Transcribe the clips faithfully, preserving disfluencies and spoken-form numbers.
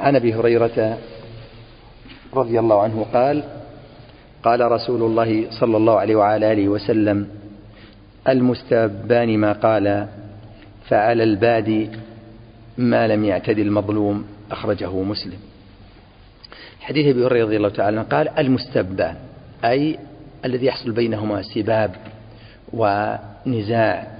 عن أبي هريرة رضي الله عنه قال: قال رسول الله صلى الله عليه وعلى آله وسلم: المستبان ما قال، فعلى البادي ما لم يعتد المظلوم. أخرجه مسلم. حديث أبي هريرة رضي الله تعالى عنه قال: المستبان أي الذي يحصل بينهما سباب ونزاع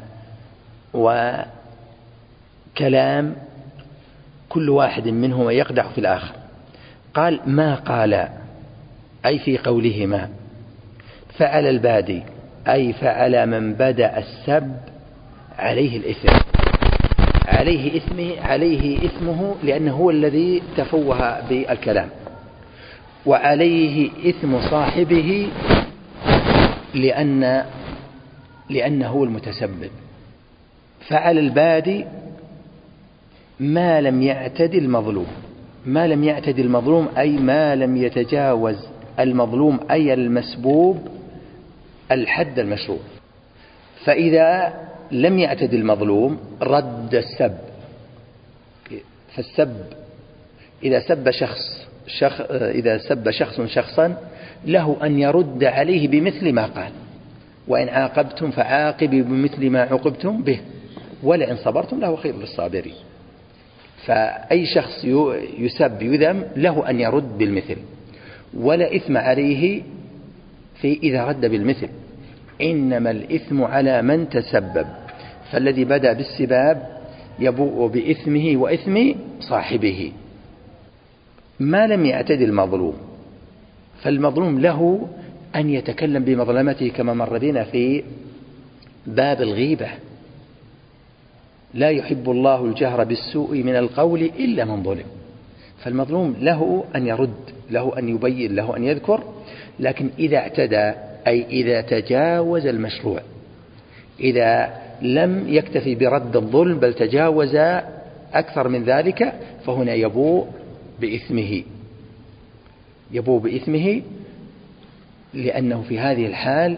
وكلام كل واحد منهما يقدح في الآخر. قال: ما قال أي في قولهما. فعلى البادي أي فعلى من بدأ السب عليه الإثم، عليه إثمه عليه إثمه لأنه هو الذي تفوه بالكلام، وعليه إثم صاحبه لأن لأنه هو المتسبب. فعلى البادي ما لم يعتد المظلوم، ما لم يعتد المظلوم أي ما لم يتجاوز المظلوم أي المسبوب الحد المشروع. فإذا لم يعتد المظلوم رد السب. فالسب إذا سب شخص, شخص إذا سب شخص شخصا له أن يرد عليه بمثل ما قال: وإن عاقبتم فعاقبوا بمثل ما عوقبتم به ولئن صبرتم لهو خير للصابرين. فأي شخص يسب يذم له أن يرد بالمثل، ولا إثم عليه في إذا رد بالمثل، إنما الإثم على من تسبب. فالذي بدأ بالسباب يبوء بإثمه وإثم صاحبه ما لم يعتد المظلوم. فالمظلوم له أن يتكلم بمظلمته كما مر بنا في باب الغيبة: لا يحب الله الجهر بالسوء من القول إلا من ظلم. فالمظلوم له أن يرد، له أن يبين، له أن يذكر، لكن إذا اعتدى أي إذا تجاوز المشروع، إذا لم يكتفي برد الظلم بل تجاوز أكثر من ذلك، فهنا يبوء بإثمه يبوء بإثمه لأنه في هذه الحال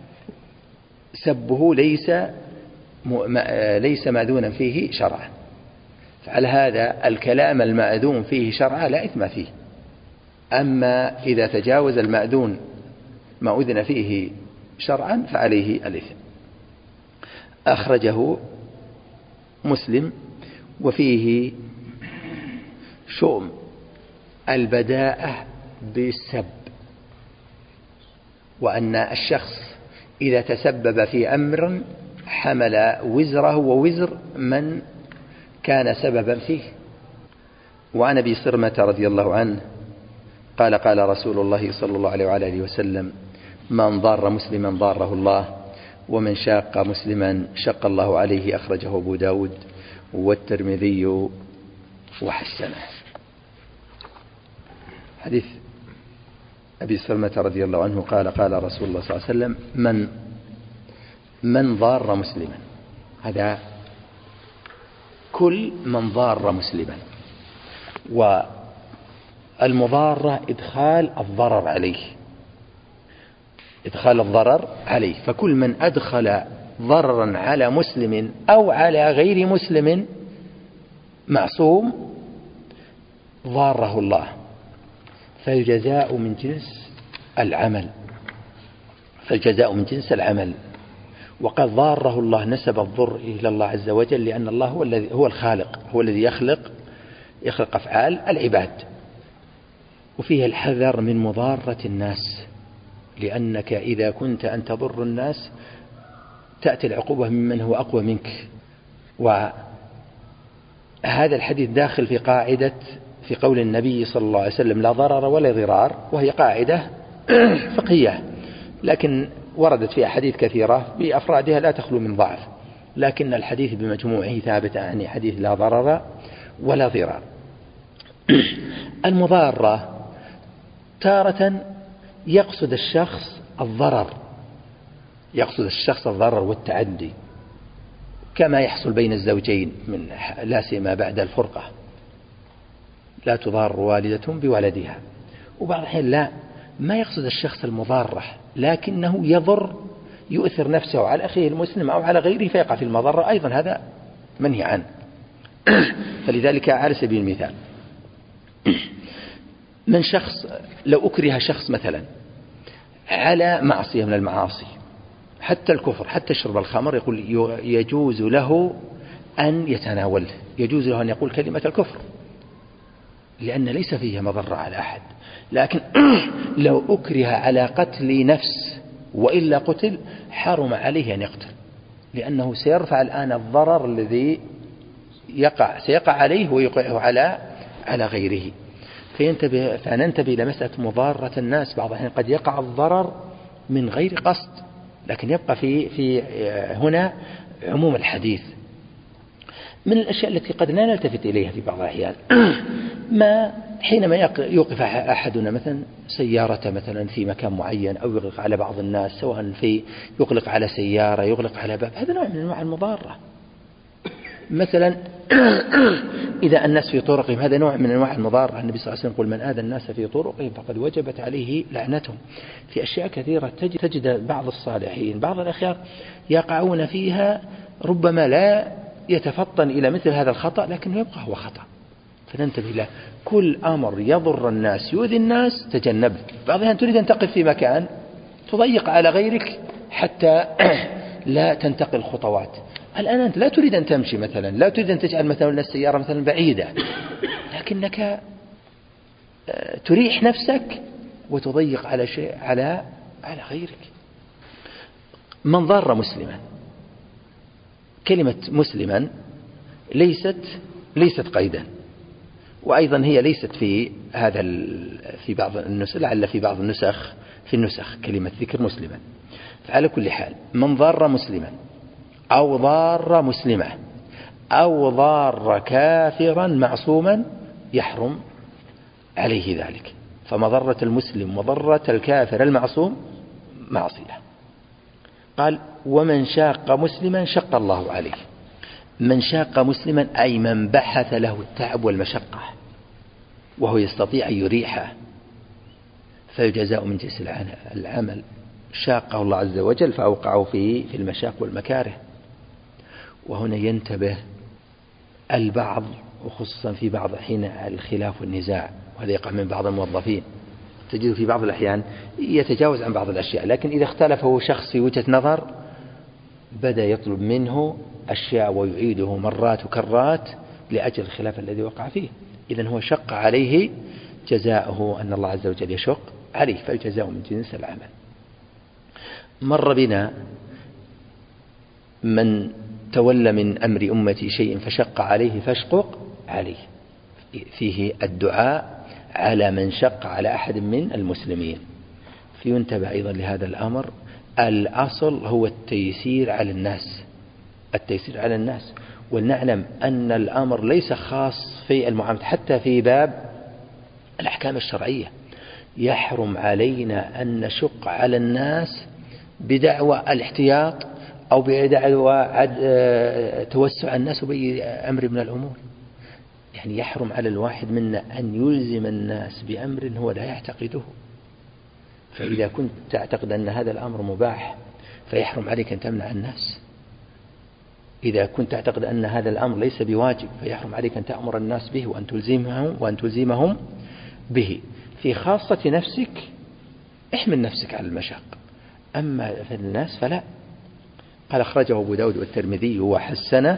سبه ليس ليس مأذونا فيه شرعا. فعلى هذا الكلام المأذون فيه شرعا لا إثم فيه. أما إذا تجاوز المأذون ما أذن فيه شرعا فعليه الإثم. أخرجه مسلم. وفيه شؤم البداءة بالسب، وأن الشخص إذا تسبب في أمر حمل وزره ووزر من كان سببا فيه. وعن أبي صرمة رضي الله عنه قال: قال رسول الله صلى الله عليه وعلى آله وسلم: من ضار مسلما ضاره الله، ومن شاق مسلما شق الله عليه. أخرجه أبو داود والترمذي وحسنه. حديث أبي صرمة رضي الله عنه قال: قال رسول الله صلى الله عليه وسلم: من من ضار مسلما، هذا كل من ضار مسلما. والمضارة إدخال الضرر عليه، إدخال الضرر عليه. فكل من أدخل ضررا على مسلم أو على غير مسلم معصوم ضاره الله، فالجزاء من جنس العمل فالجزاء من جنس العمل. وقد ضاره الله نسب الضر إلى الله عز وجل، لأن الله هو الذي هو الخالق، هو الذي يخلق يخلق أفعال العباد. وفيه الحذر من مضارة الناس، لأنك إذا كنت أن تضر الناس تأتي العقوبة ممن هو أقوى منك. وهذا الحديث داخل في قاعدة في قول النبي صلى الله عليه وسلم: لا ضرر ولا ضرار، وهي قاعدة فقهية، لكن وردت في أحاديث كثيرة بأفرادها لا تخلو من ضعف، لكن الحديث بمجموعه ثابت عن حديث لا ضرر ولا ضرار. المضارة تارة يقصد الشخص الضرر يقصد الشخص الضرر والتعدي، كما يحصل بين الزوجين من لا سيما بعد الفرقة: لا تضار والدة بولدها. وبعض الحين لا ما يقصد الشخص المضارة، لكنه يضر يؤثر نفسه على أخيه المسلم أو على غيره فيقع في المضرة، أيضا هذا منهي عنه. فلذلك على سبيل المثال من شخص لو أكره شخص مثلا على معصية من المعاصي، حتى الكفر، حتى شرب الخمر، يقول يجوز له أن يتناوله، يجوز له أن يقول كلمة الكفر لأن ليس فيها مضرة على أحد. لكن لو أكره على قتل نفس وإلا قتل حرم عليه أن يقتل، لأنه سيرفع الآن الضرر الذي يقع سيقع عليه ويقعه على على غيره. فينتبه فننتبه إلى مسألة مضارة الناس. بعض الأحيان قد يقع الضرر من غير قصد، لكن يبقى في في هنا عموم الحديث. من الأشياء التي قد لا نلتفت إليها في بعض الأحيان ما حينما يوقف أحدنا مثلا سيارة مثلا في مكان معين أو يغلق على بعض الناس، سواء في يغلق على سيارة يغلق على باب، هذا نوع من أنواع المضارة. مثلا إذا الناس في طرقهم، هذا نوع من أنواع المضارة. النبي صلى الله عليه وسلم يقول من آذى الناس في طرقهم فقد وجبت عليه لعنتهم. في أشياء كثيرة تجد, تجد بعض الصالحين بعض الأخيار يقعون فيها، ربما لا يتفطن إلى مثل هذا الخطأ لكنه يبقى هو خطأ. فننتبه له، كل أمر يضر الناس يؤذي الناس تجنبه. بعض الأحيان تريد أن تقف في مكان تضيق على غيرك حتى لا تنتقل خطوات. الآن أنت لا تريد أن تمشي مثلا، لا تريد أن تجعل مثلا السيارة مثلا بعيدة، لكنك تريح نفسك وتضيق على شيء على على غيرك. من ضار مسلما، كلمة مسلما ليست ليست قيدا، وأيضا هي ليست في هذا في بعض النسخ، لعل في بعض النسخ في النسخ كلمة ذكر مسلما. فعلى كل حال من ضار مسلما أو ضار مسلمة أو ضار كافرا معصوما يحرم عليه ذلك. فمضرة المسلم وضرة الكافر المعصوم معصية. قال ومن شاق مسلما شق الله عليه. من شاق مسلما أي من بحث له التعب والمشقة وهو يستطيع أن يريحه، فالجزاء من جنس العمل. شاقه الله عز وجل فأوقعه في في المشاق والمكاره. وهنا ينتبه البعض، وخصوصا في بعض حين الخلاف والنزاع، وهذا يقع من بعض الموظفين، تجد في بعض الأحيان يتجاوز عن بعض الأشياء، لكن إذا اختلف هو شخص في وجهة نظر بدأ يطلب منه أشياء ويعيده مرات وكرات لأجل الخلاف الذي وقع فيه. إذن هو شق عليه، جزاؤه أن الله عز وجل يشق عليه، فالجزاء من جنس العمل. مر بنا من تولى من أمر أمتي شيء فشق عليه فاشقق عليه، فيه الدعاء على من شق على أحد من المسلمين. فينتبه أيضا لهذا الأمر. الأصل هو التيسير على الناس، التيسير على الناس. ونعلم أن الأمر ليس خاص في المعاملة، حتى في باب الأحكام الشرعية يحرم علينا أن نشق على الناس بدعوى الاحتياط أو بدعوى توسع الناس بأي أمر من الأمور. يعني يحرم على الواحد منا أن يلزم الناس بأمر هو لا يعتقده. فإذا كنت تعتقد أن هذا الأمر مباح فيحرم عليك أن تمنع الناس. إذا كنت تعتقد أن هذا الأمر ليس بواجب فيحرم عليك أن تأمر الناس به وأن تلزمهم وأن تلزمهم به. في خاصة نفسك احمل نفسك على المشاق، أما في الناس فلا. قال أخرجه أبو داود والترمذي وحسنه.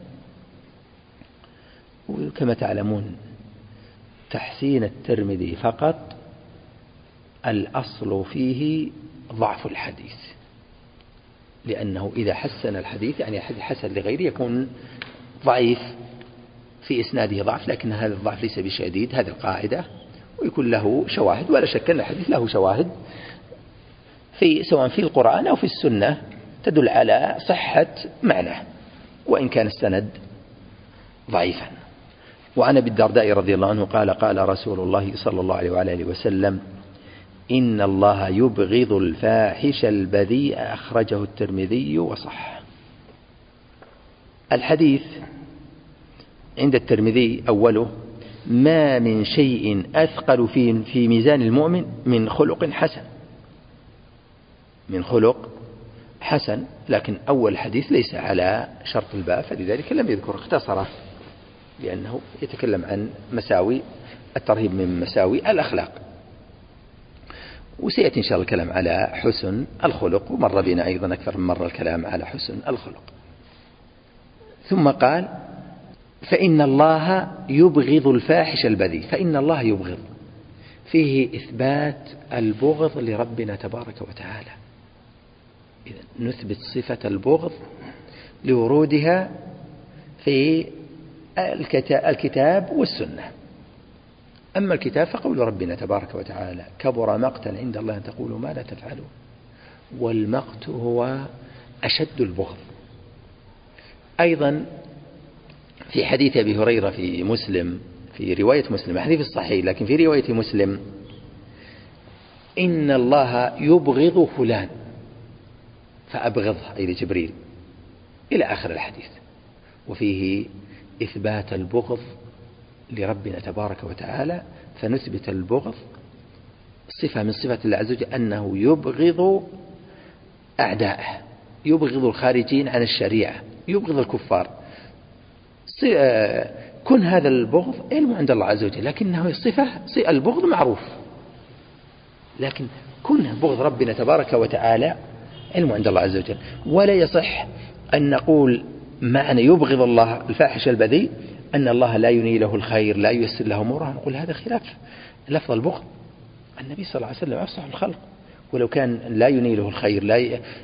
وكما تعلمون تحسين الترمذي فقط الأصل فيه ضعف الحديث، لأنه إذا حسن الحديث يعني حسن لغيره يكون ضعيف في إسناده ضعف، لكن هذا الضعف ليس بشديد، هذه القاعدة، ويكون له شواهد. ولا شك أن الحديث له شواهد في سواء في القرآن أو في السنة تدل على صحة معناه وإن كان السند ضعيفا. وعن أبي الدرداء رضي الله عنه قال قال رسول الله صلى الله عليه وآله وسلم إن الله يبغض الفاحش البذيء. أخرجه الترمذي وصح. الحديث عند الترمذي أوله ما من شيء أثقل في في ميزان المؤمن من خلق حسن، من خلق حسن. لكن أول حديث ليس على شرط الباب، فلذلك لم يذكر، اختصره لأنه يتكلم عن مساوي الترهيب من مساوي الأخلاق. وسيأتي إن شاء الله الكلام على حسن الخلق، ومر بنا أيضا أكثر من مرة الكلام على حسن الخلق. ثم قال فإن الله يبغض الفاحش البذيء. فإن الله يبغض فيه إثبات البغض لربنا تبارك وتعالى، إذن نثبت صفة البغض لورودها في الكتاب والسنة. أما الكتاب فقول ربنا تبارك وتعالى كبر مقتا عند الله أن تقولوا ما لا تفعلون، والمقت هو أشد البغض. أيضا في حديث أبي هريرة في مسلم، في رواية مسلم، حديث الصحيح لكن في رواية مسلم، إن الله يبغض فلان فأبغضه، أي لجبريل، إلى آخر الحديث. وفيه إثبات البغض لربنا تبارك وتعالى، فنثبت البغض صفة من صفات الله عز وجل، أنه يبغض أعداءه، يبغض الخارجين عن الشريعة، يبغض الكفار. كن هذا البغض علم عند الله عز وجل، لكنه صفة البغض معروف، لكن كن بغض ربنا تبارك وتعالى علم عند الله عز وجل. ولا يصح أن نقول معنى يبغض الله الفاحش البذيء أن الله لا ينيله الخير، لا ييسر له أموره، نقول هذا خلاف لفظ البغض. النبي صلى الله عليه وسلم أفصح الخلق، ولو كان لا ينيله الخير، لا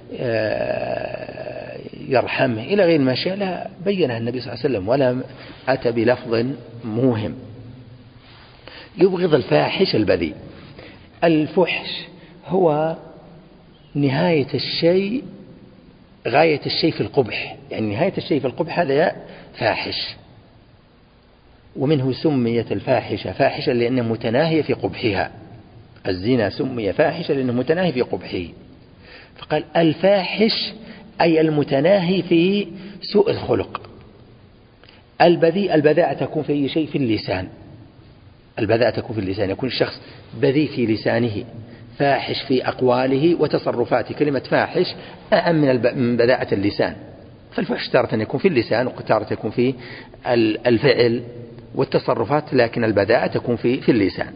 يرحمه إلى غير ما شاء، لا بينها النبي صلى الله عليه وسلم ولا أتى بلفظ موهم. يبغض الفاحش البذيء. الفحش هو نهاية الشيء، غاية الشيء في القبح، يعني نهاية الشيء في القبح هذا فاحش. ومنه سميت الفاحشة فاحشة لأنه متناهية في قبحها. الزنا سمي فاحشة لأنه متناهي في قبحه، فقال الفاحش أي المتناهي في سوء الخلق. البذيء، البذاءة تكون في أي شيء، في اللسان. البذاءة تكون في اللسان، يكون الشخص بذيء في لسانه، فاحش في أقواله وتصرفاته. كلمة فاحش أعم من بذاءة اللسان. فالفحش تارة يكون في اللسان، وتارة يكون في الفعل والتصرفات، لكن البذاءة تكون في في اللسان.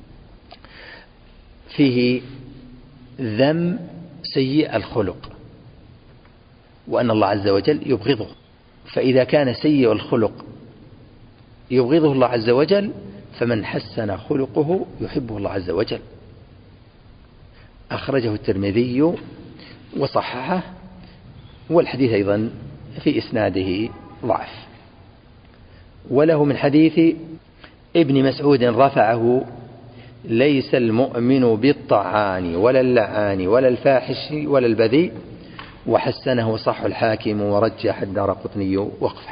فيه ذم سيء الخلق، وأن الله عز وجل يبغضه. فإذا كان سيء الخلق يبغضه الله عز وجل، فمن حسن خلقه يحبه الله عز وجل. أخرجه الترمذي وصححه، والحديث أيضا في إسناده ضعف. وله من حديث ابن مسعود رفعه: ليس المؤمن بالطعان ولا اللعان ولا الفاحش ولا البذيء، وحسنه صح الحاكم ورجح الدارقطني وقفه.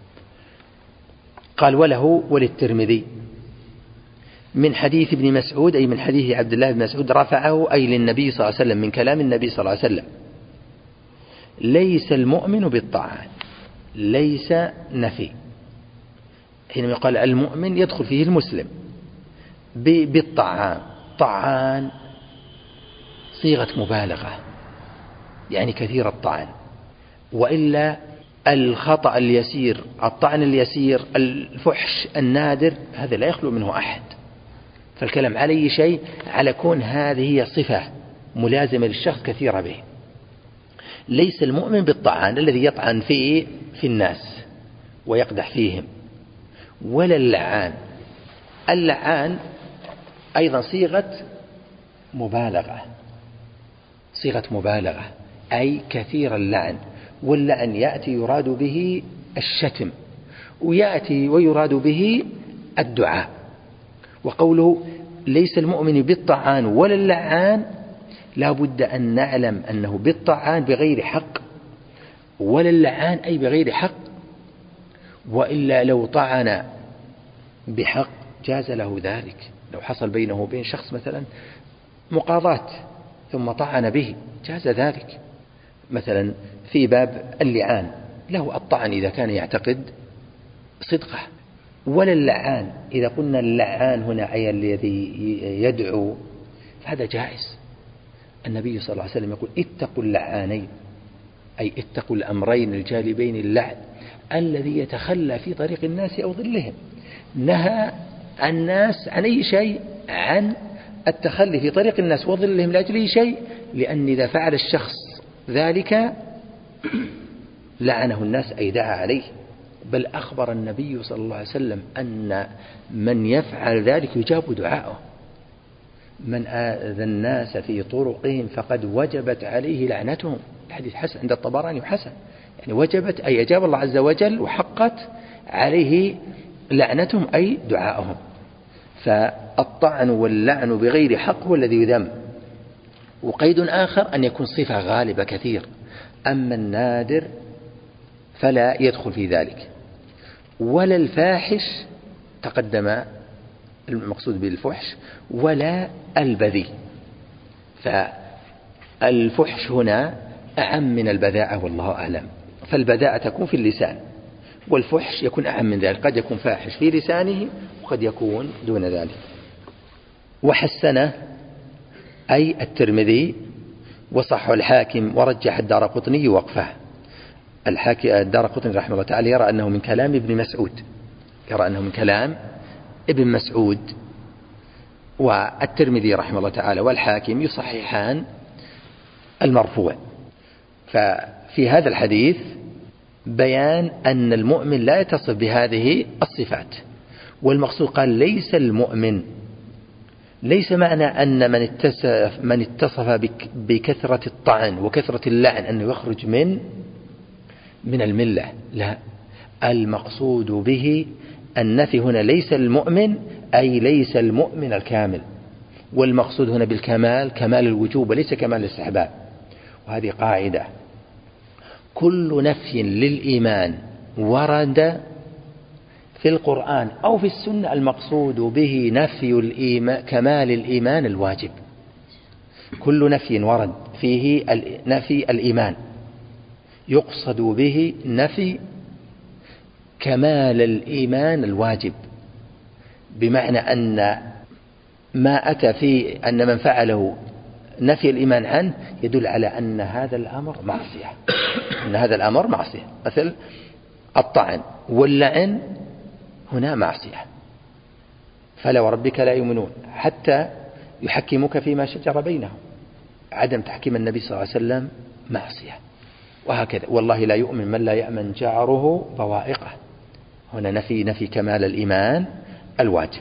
قال وله وللترمذي من حديث ابن مسعود، أي من حديث عبد الله بن مسعود، رفعه أي للنبي صلى الله عليه وسلم، من كلام النبي صلى الله عليه وسلم: ليس المؤمن بالطعان. ليس نفي، حينما يقال المؤمن يدخل فيه المسلم. بالطعان، طعان صيغة مبالغة، يعني كثير الطعن. وإلا الخطأ اليسير، الطعن اليسير، الفحش النادر، هذا لا يخلو منه أحد. فالكلام على أي شيء، على كون هذه هي صفة ملازمة للشخص كثيرة به. ليس المؤمن بالطعان الذي يطعن فيه في الناس ويقدح فيهم، ولا اللعان. اللعان أيضا صيغة مبالغة، صيغة مبالغة أي كثير اللعن. واللعن يأتي يراد به الشتم، ويأتي ويراد به الدعاء. وقوله ليس المؤمن بالطعان ولا اللعان، لا بد أن نعلم أنه بالطعان بغير حق، ولا اللعان أي بغير حق. وإلا لو طعن بحق جاز له ذلك. لو حصل بينه وبين شخص مثلا مقاضاة ثم طعن به جاز ذلك. مثلا في باب اللعان له الطعن إذا كان يعتقد صدقه. ولا اللعان، إذا قلنا اللعان هنا أي الذي يدعو، فهذا جائز. النبي صلى الله عليه وسلم يقول: اتقوا اللعانين، أي اتقوا الأمرين الجالبين اللعن، الذي يتخلى في طريق الناس أو ظلهم. نهى الناس عن أي شيء؟ عن التخلي في طريق الناس وظلهم لأجل شيء، لأن إذا فعل الشخص ذلك لعنه الناس أي دعا عليه. بل أخبر النبي صلى الله عليه وسلم أن من يفعل ذلك يجاب دعاءه. من آذى الناس في طرقهم فقد وجبت عليه لعنتهم. الحديث حسن عند الطبراني وحسن، يعني وجبت أي أجاب الله عز وجل وحقت عليه لعنتهم أي دعاءهم. فالطعن واللعن بغير حق هو الذي يذم. وقيد آخر أن يكون صفة غالبة كثير، أما النادر فلا يدخل في ذلك. ولا الفاحش تقدم المقصود بالفحش، ولا البذيء. فالفحش هنا أعم من البذاءة والله أعلم. فالبذاءة تكون في اللسان، والفحش يكون أعم من ذلك، قد يكون فاحش في لسانه وقد يكون دون ذلك. وحسنه أي الترمذي وصح الحاكم ورجح الدارقطني وقفه. الدارقطني رحمه الله تعالى يرى أنه من كلام ابن مسعود، يرى أنه من كلام ابن مسعود، والترمذي رحمه الله تعالى والحاكم يصححان المرفوع. ففي هذا الحديث بيان أن المؤمن لا يتصف بهذه الصفات. والمقصود قال ليس المؤمن، ليس معنى أن من اتصف, من اتصف بكثرة الطعن وكثرة اللعن أنه يخرج من من الملة، لا. المقصود به النفي هنا ليس المؤمن، أي ليس المؤمن الكامل. والمقصود هنا بالكمال كمال الوجوب وليس كمال الاستحباب. وهذه قاعدة، كل نفي للإيمان ورد في القرآن أو في السنة المقصود به نفي الإيمان كمال الإيمان الواجب. كل نفي ورد فيه نفي الإيمان يقصد به نفي كمال الإيمان الواجب، بمعنى أن ما أتى في أن من فعله نفي الإيمان عنه يدل على أن هذا الأمر معصية، أن هذا الأمر معصية. مثل الطعن واللعن هنا معصية. فلا وربك لا يؤمنون حتى يحكموك فيما شجر بينهم. عدم تحكيم النبي صلى الله عليه وسلم معصية. وهكذا والله لا يؤمن من لا يأمن جاره بوائقه. هنا نفي نفي كمال الإيمان الواجب.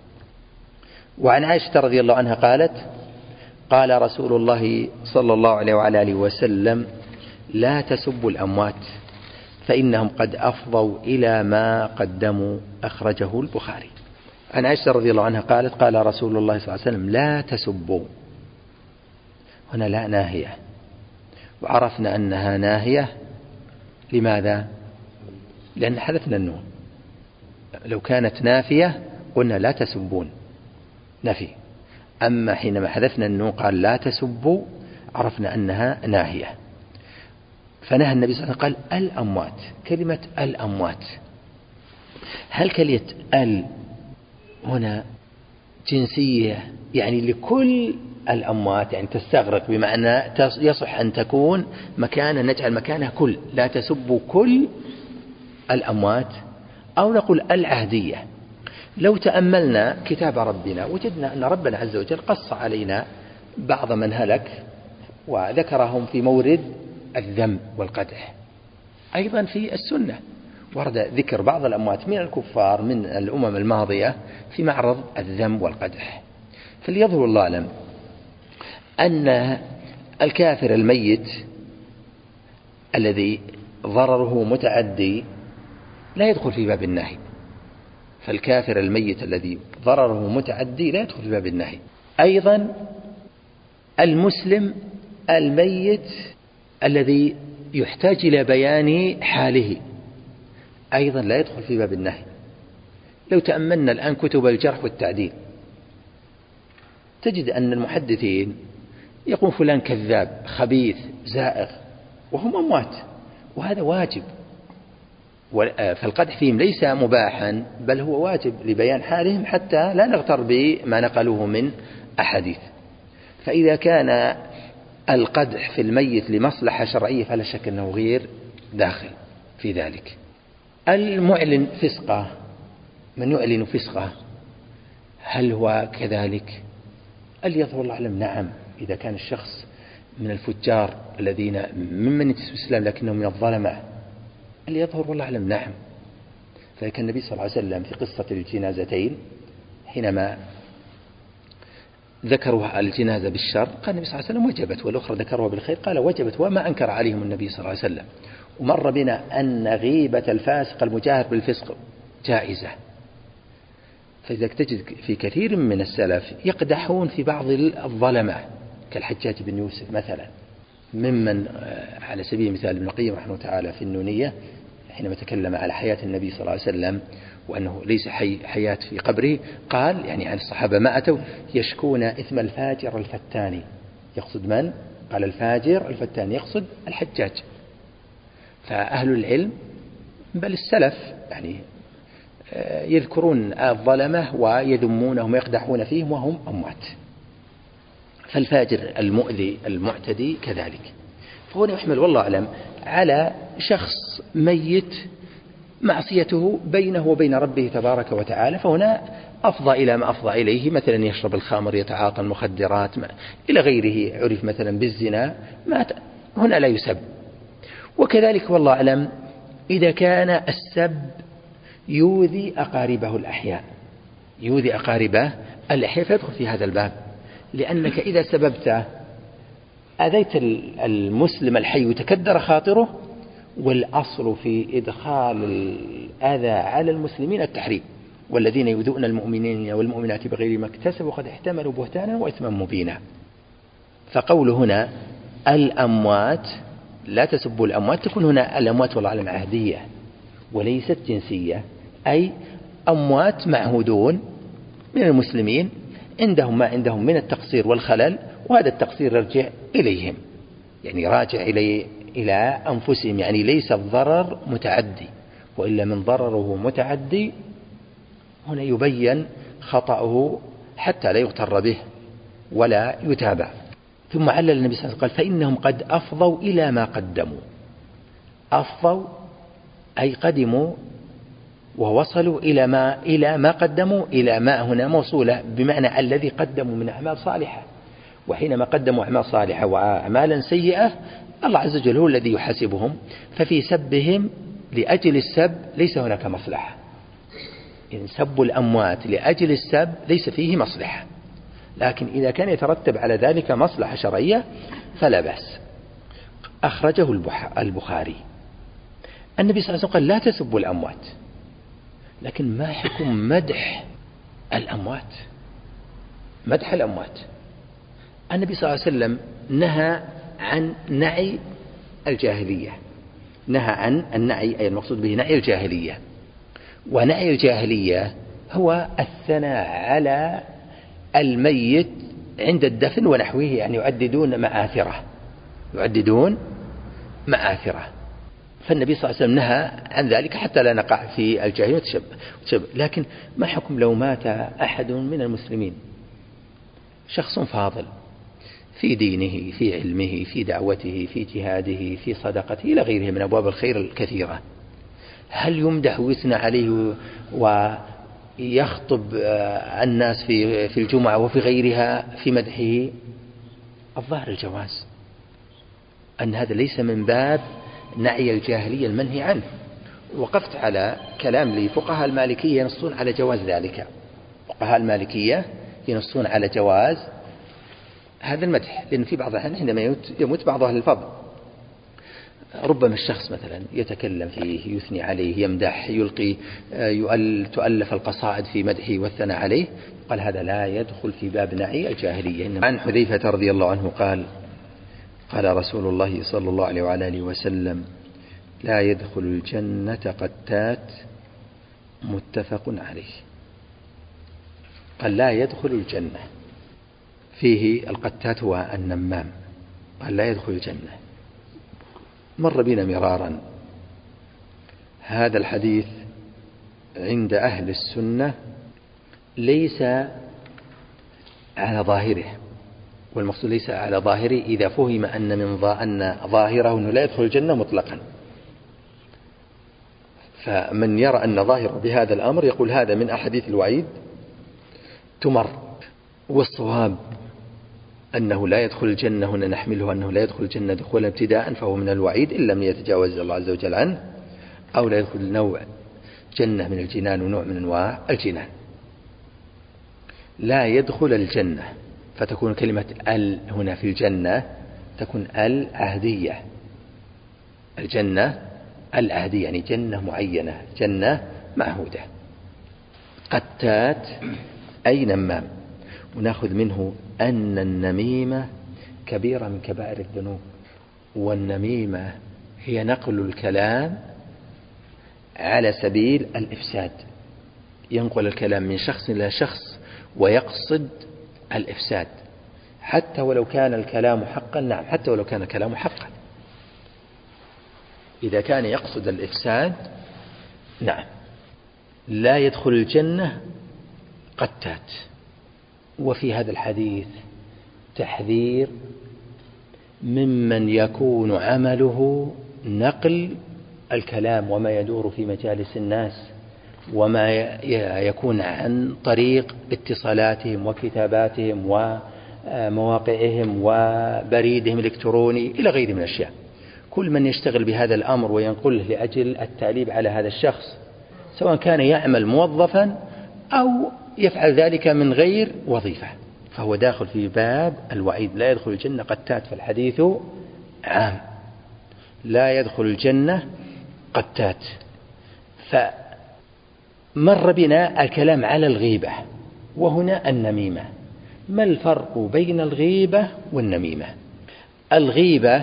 وعن عائشة رضي الله عنها قالت قال رسول الله صلى الله عليه وعلى آله وسلم لا تسبوا الأموات فإنهم قد أفضوا إلى ما قدموا. أخرجه البخاري. عن عائشة رضي الله عنها قالت قال رسول الله صلى الله عليه وسلم لا تسبوا. هنا لا ناهية، وعرفنا أنها ناهية لماذا؟ لأن حذفنا النون. لو كانت نافية قلنا لا تسبون نفي، أما حينما حذفنا النون قال لا تسبوا عرفنا أنها ناهية. فنهى النبي صلى الله عليه وسلم قال الأموات. كلمة الأموات، هل كلمة ال هنا جنسية يعني لكل الأموات، يعني تستغرق، بمعنى يصح أن تكون مكانا نجعل مكانها كل، لا تسبوا كل الأموات، أو نقول العهدية. لو تأملنا كتاب ربنا وجدنا أن ربنا عز وجل قص علينا بعض من هلك وذكرهم في مورد الذم والقدح. أيضا في السنة ورد ذكر بعض الأموات من الكفار من الأمم الماضية في معرض الذم والقدح. فليظهر الله أعلم أن الكافر الميت الذي ضرره متعدي لا يدخل في باب النهي. فالكافر الميت الذي ضرره متعدي لا يدخل في باب النهي. أيضا المسلم الميت الذي يحتاج إلى بيان حاله أيضا لا يدخل في باب النهي. لو تأملنا الآن كتب الجرح والتعديل تجد أن المحدثين يقول فلان كذاب خبيث زائغ وهم أموات، وهذا واجب. فالقدح فيهم ليس مباحا بل هو واجب لبيان حالهم حتى لا نغتر بما نقلوه من أحاديث. فإذا كان القدح في الميت لمصلحة شرعية فلا شك أنه غير داخل في ذلك. المعلن فسقه، من يعلن فسقه هل هو كذلك؟ اللي يظهر الله أعلم نعم. إذا كان الشخص من الفجار الذين ممن ينتسب الإسلام لكنهم من الظلمة، اللي يظهر والله أعلم نعم. فكان النبي صلى الله عليه وسلم في قصة الجنازتين حينما ذكروا الجنازة بالشر قال النبي صلى الله عليه وسلم وجبت، والأخرى ذكروها بالخير قال وجبت، وما أنكر عليهم النبي صلى الله عليه وسلم. ومر بنا أن غيبة الفاسق المجاهر بالفسق جائزة. فإذا تجد في كثير من السلف يقدحون في بعض الظلمة كالحجاج بن يوسف مثلا، ممن على سبيل المثال ابن القيم رحمه تعالى في النونية حينما تكلم على حياة النبي صلى الله عليه وسلم وأنه ليس حي حياة في قبره، قال يعني عن الصحابة ما أتوا يشكون إثم الفاجر الفتان. يقصد من؟ قال الفاجر الفتان، يقصد الحجاج. فأهل العلم بل السلف يعني يذكرون الظلمة ويذمونهم ويقدحون فيهم وهم أموات. فالفاجر المؤذي المعتدي كذلك. فهنا يحمل والله أعلم على شخص ميت معصيته بينه وبين ربه تبارك وتعالى، فهنا أفضى إلى ما أفضى إليه، مثلا يشرب الخمر، يتعاطى المخدرات إلى غيره، عرف مثلا بالزنا، ما هنا لا يسب. وكذلك والله أعلم إذا كان السب يؤذي أقاربه الأحياء، يؤذي أقاربه الأحياء فيدخل في هذا الباب، لأنك إذا سببت أذيت المسلم الحي وتكدر خاطره، والأصل في إدخال الأذى على المسلمين التحريم، والذين يؤذون المؤمنين والمؤمنات بغير ما اكتسبوا قد احتملوا بهتانا وإثما مبينا. فقول هنا الأموات لا تسبوا الأموات، تكون هنا الأموات والله أعلم عهدية وليست جنسية، أي أموات معهودون من المسلمين عندهم ما عندهم من التقصير والخلل، وهذا التقصير يرجع إليهم، يعني راجع إلي إلى أنفسهم، يعني ليس الضرر متعدي، وإلا من ضرره متعدي هنا يبين خطأه حتى لا يغتر به ولا يتابع. ثم علل النبي صلى الله عليه وسلم قال فإنهم قد أفضوا إلى ما قدموا. أفضوا أي قدموا ووصلوا إلى ما إلى ما قدموا، إلى ما هنا موصولة بمعنى الذي قدموا من أعمال صالحة. وحينما قدموا أعمال صالحة وأعمالا سيئة الله عز وجل هو الذي يحاسبهم. ففي سبهم لأجل السب ليس هناك مصلحة، إن سبوا الأموات لأجل السب ليس فيه مصلحة، لكن إذا كان يترتب على ذلك مصلحة شرعية فلا بأس. أخرجه البخاري. النبي صلى الله عليه وسلم قال لا تسبوا الأموات، لكن ما حكم مدح الأموات؟ مدح الأموات النبي صلى الله عليه وسلم نهى عن نعي الجاهلية، نهى عن النعي أي المقصود به نعي الجاهلية. ونعي الجاهلية هو الثناء على الميت عند الدفن ونحوه، يعني يعددون مآثره، يعددون مآثره. فالنبي صلى الله عليه وسلم نهى عن ذلك حتى لا نقع في الجاهلية وتشبه. لكن ما حكم لو مات أحد من المسلمين، شخص فاضل في دينه، في علمه، في دعوته، في جهاده، في صدقته إلى غيره من أبواب الخير الكثيرة، هل يمدح ويثنى عليه ويخطب الناس في في الجمعة وفي غيرها في مدحه؟ الظاهر الجواز، أن هذا ليس من باب نعي الجاهلية المنهي عنه. وقفت على كلام لفقهاء المالكية ينصون على جواز ذلك. فقهاء المالكية ينصون على جواز هذا المدح، لأن في بعض الأحيان حينما يموت بعض أهل الفضل ربما الشخص مثلا يتكلم فيه، يثني عليه، يمدح، يلقي تؤلف القصائد في مدحه والثناء عليه، قال هذا لا يدخل في باب نعي الجاهلية. عن حذيفة رضي الله عنه قال قال رسول الله صلى الله عليه وعلى آله وسلم لا يدخل الجنة قتات، متفق عليه. قال لا يدخل الجنة، فيه القتات هو النمام، قال لا يدخل الجنة. مر بنا مرارا هذا الحديث عند أهل السنة ليس على ظاهره، والمقصود ليس على ظاهره إذا فهم أن من أن ظاهره أنه لا يدخل الجنة مطلقا. فمن يرى أن ظاهره بهذا الأمر يقول هذا من أحاديث الوعيد تمر. والصواب أنه لا يدخل الجنة، هنا نحمله أنه لا يدخل الجنة دخولا ابتداء، فهو من الوعيد إن لم يتجاوز الله عز وجل عنه، أو لا يدخل نوع جنة من الجنان ونوع من أنواع الجنان. لا يدخل الجنة، فتكون كلمة ال هنا في الجنة تكون العهدية، الجنة العهدية يعني جنة معينة، جنة معهودة. قتات أي نمام. ونأخذ منه أن النميمة كبيرة من كبائر الذنوب، والنميمة هي نقل الكلام على سبيل الإفساد، ينقل الكلام من شخص إلى شخص ويقصد الإفساد، حتى ولو كان الكلام حقا. نعم، حتى ولو كان الكلام حقا، إذا كان يقصد الإفساد نعم. لا يدخل الجنة قتات. وفي هذا الحديث تحذير ممن يكون عمله نقل الكلام وما يدور في مجالس الناس، وما يكون عن طريق اتصالاتهم وكتاباتهم ومواقعهم وبريدهم الإلكتروني إلى غيره من الأشياء. كل من يشتغل بهذا الأمر وينقله لأجل التعليب على هذا الشخص، سواء كان يعمل موظفا أو يفعل ذلك من غير وظيفة، فهو داخل في باب الوعيد. لا يدخل الجنة قتات، فالحديث عام. لا يدخل الجنة قتات. فمر بنا الكلام على الغيبة وهنا النميمة. ما الفرق بين الغيبة والنميمة؟ الغيبة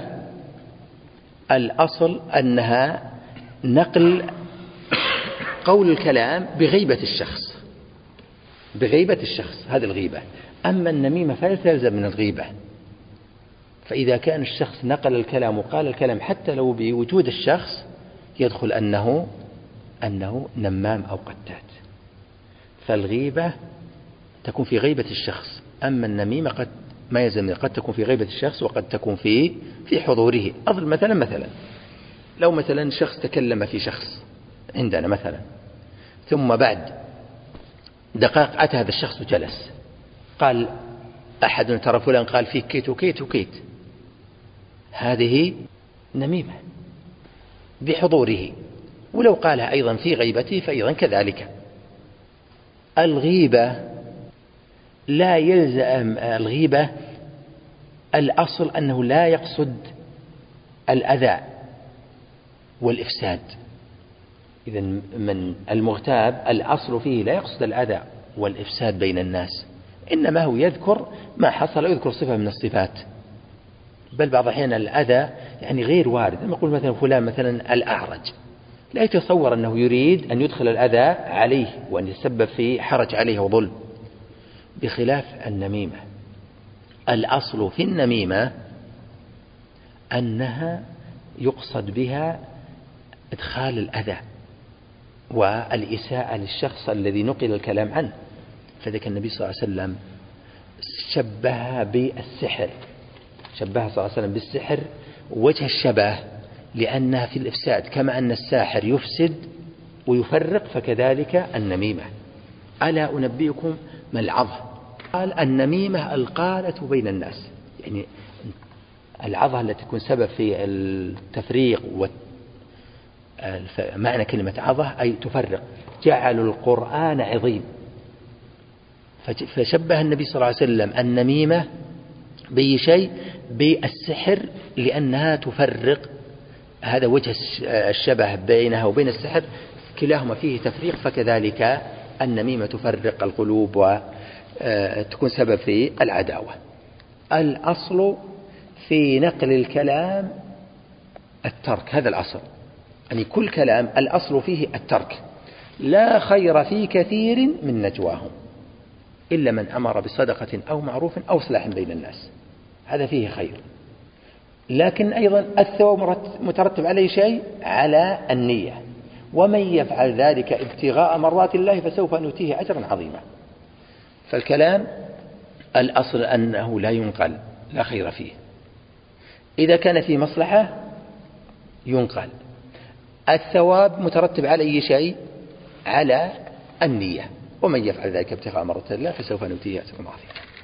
الأصل أنها نقل قول الكلام بغيبة الشخص، بغيبة الشخص، هذه الغيبة. أما النميمة فلا تلزم من الغيبة، فإذا كان الشخص نقل الكلام وقال الكلام حتى لو بوجود الشخص يدخل أنه أنه نمام أو قتات. فالغيبة تكون في غيبة الشخص، أما النميمة قد ما يلزم، قد تكون في غيبة الشخص وقد تكون في في حضوره. أضرب مثلا مثلا لو مثلا شخص تكلم في شخص عندنا مثلا، ثم بعد دقائق أتى هذا الشخص وجلس، قال أحد ترى فلان قال فيك كيت وكيت وكيت، هذه نميمة بحضوره. ولو قالها أيضا في غيبته فأيضا كذلك. الغيبة لا يلزم، الغيبة الأصل أنه لا يقصد الأذى والإفساد. إذا من المغتاب الأصل فيه لا يقصد الأذى والإفساد بين الناس، إنما هو يذكر ما حصل ويذكر صفة من الصفات. بل بعض الأحيان الأذى يعني غير وارد، لما يقول مثلا فلان مثلا الأعرج، لا يتصور أنه يريد أن يدخل الأذى عليه وأن يسبب في حرج عليه وظلم، بخلاف النميمة. الأصل في النميمة أنها يقصد بها إدخال الأذى والإساءة للشخص الذي نقل الكلام عنه. فذلك النبي صلى الله عليه وسلم شبهها بالسحر، شبهها صلى الله عليه وسلم بالسحر. وجه الشبه لأنها في الإفساد، كما أن الساحر يفسد ويفرق فكذلك النميمة. ألا أنبئكم ما العظة؟ قال النميمة القالة بين الناس، يعني العظة التي تكون سبب في التفريق. معنى كلمة عظة أي تفرق، جعلوا القرآن عظيم. فشبه النبي صلى الله عليه وسلم النميمة بأي شيء؟ بالسحر، لأنها تفرق. هذا وجه الشبه بينها وبين السحر، كلاهما فيه تفريق، فكذلك النميمة تفرق القلوب وتكون سبب في العداوة. الأصل في نقل الكلام الترك، هذا الأصل، يعني كل كلام الأصل فيه الترك. لا خير في كثير من نجواهم إلا من أمر بصدقة أو معروف أو إصلاح بين الناس، هذا فيه خير. لكن أيضا الثواب مترتب عليه شيء، على النية، ومن يفعل ذلك ابتغاء مرضات الله فسوف نؤتيه أجرا عظيما. فالكلام الأصل أنه لا ينقل، لا خير فيه. إذا كان فيه مصلحة ينقل. الثواب مترتب على أي شيء؟ على النية، ومن يفعل ذلك ابتغاء مرضات الله فسوف نؤتيه أجرا عظيما.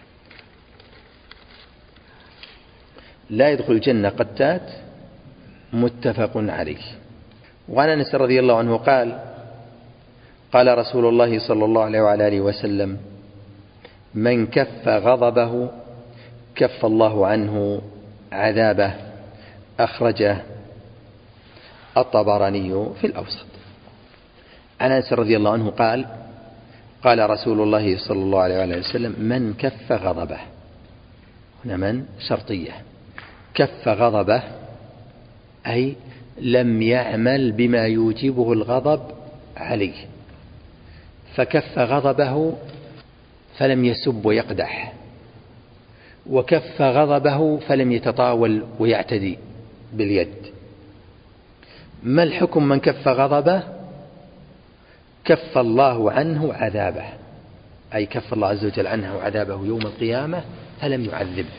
لا يدخل الجنة قتات متفق عليه. وعن أنس رضي الله عنه قال قال رسول الله صلى الله عليه وعلى آله وسلم من كف غضبه كف الله عنه عذابه، أخرجه الطبراني في الأوسط. عن أنس رضي الله عنه قال قال رسول الله صلى الله عليه وعلى آله وسلم من كف غضبه، هنا من شرطية، كف غضبه أي لم يعمل بما يوجبه الغضب عليه، فكف غضبه فلم يسب ويقدح، وكف غضبه فلم يتطاول ويعتدي باليد. ما الحكم من كف غضبه؟ كف الله عنه عذابه، أي كف الله عز وجل عنه عذابه يوم القيامة فلم يعذبه.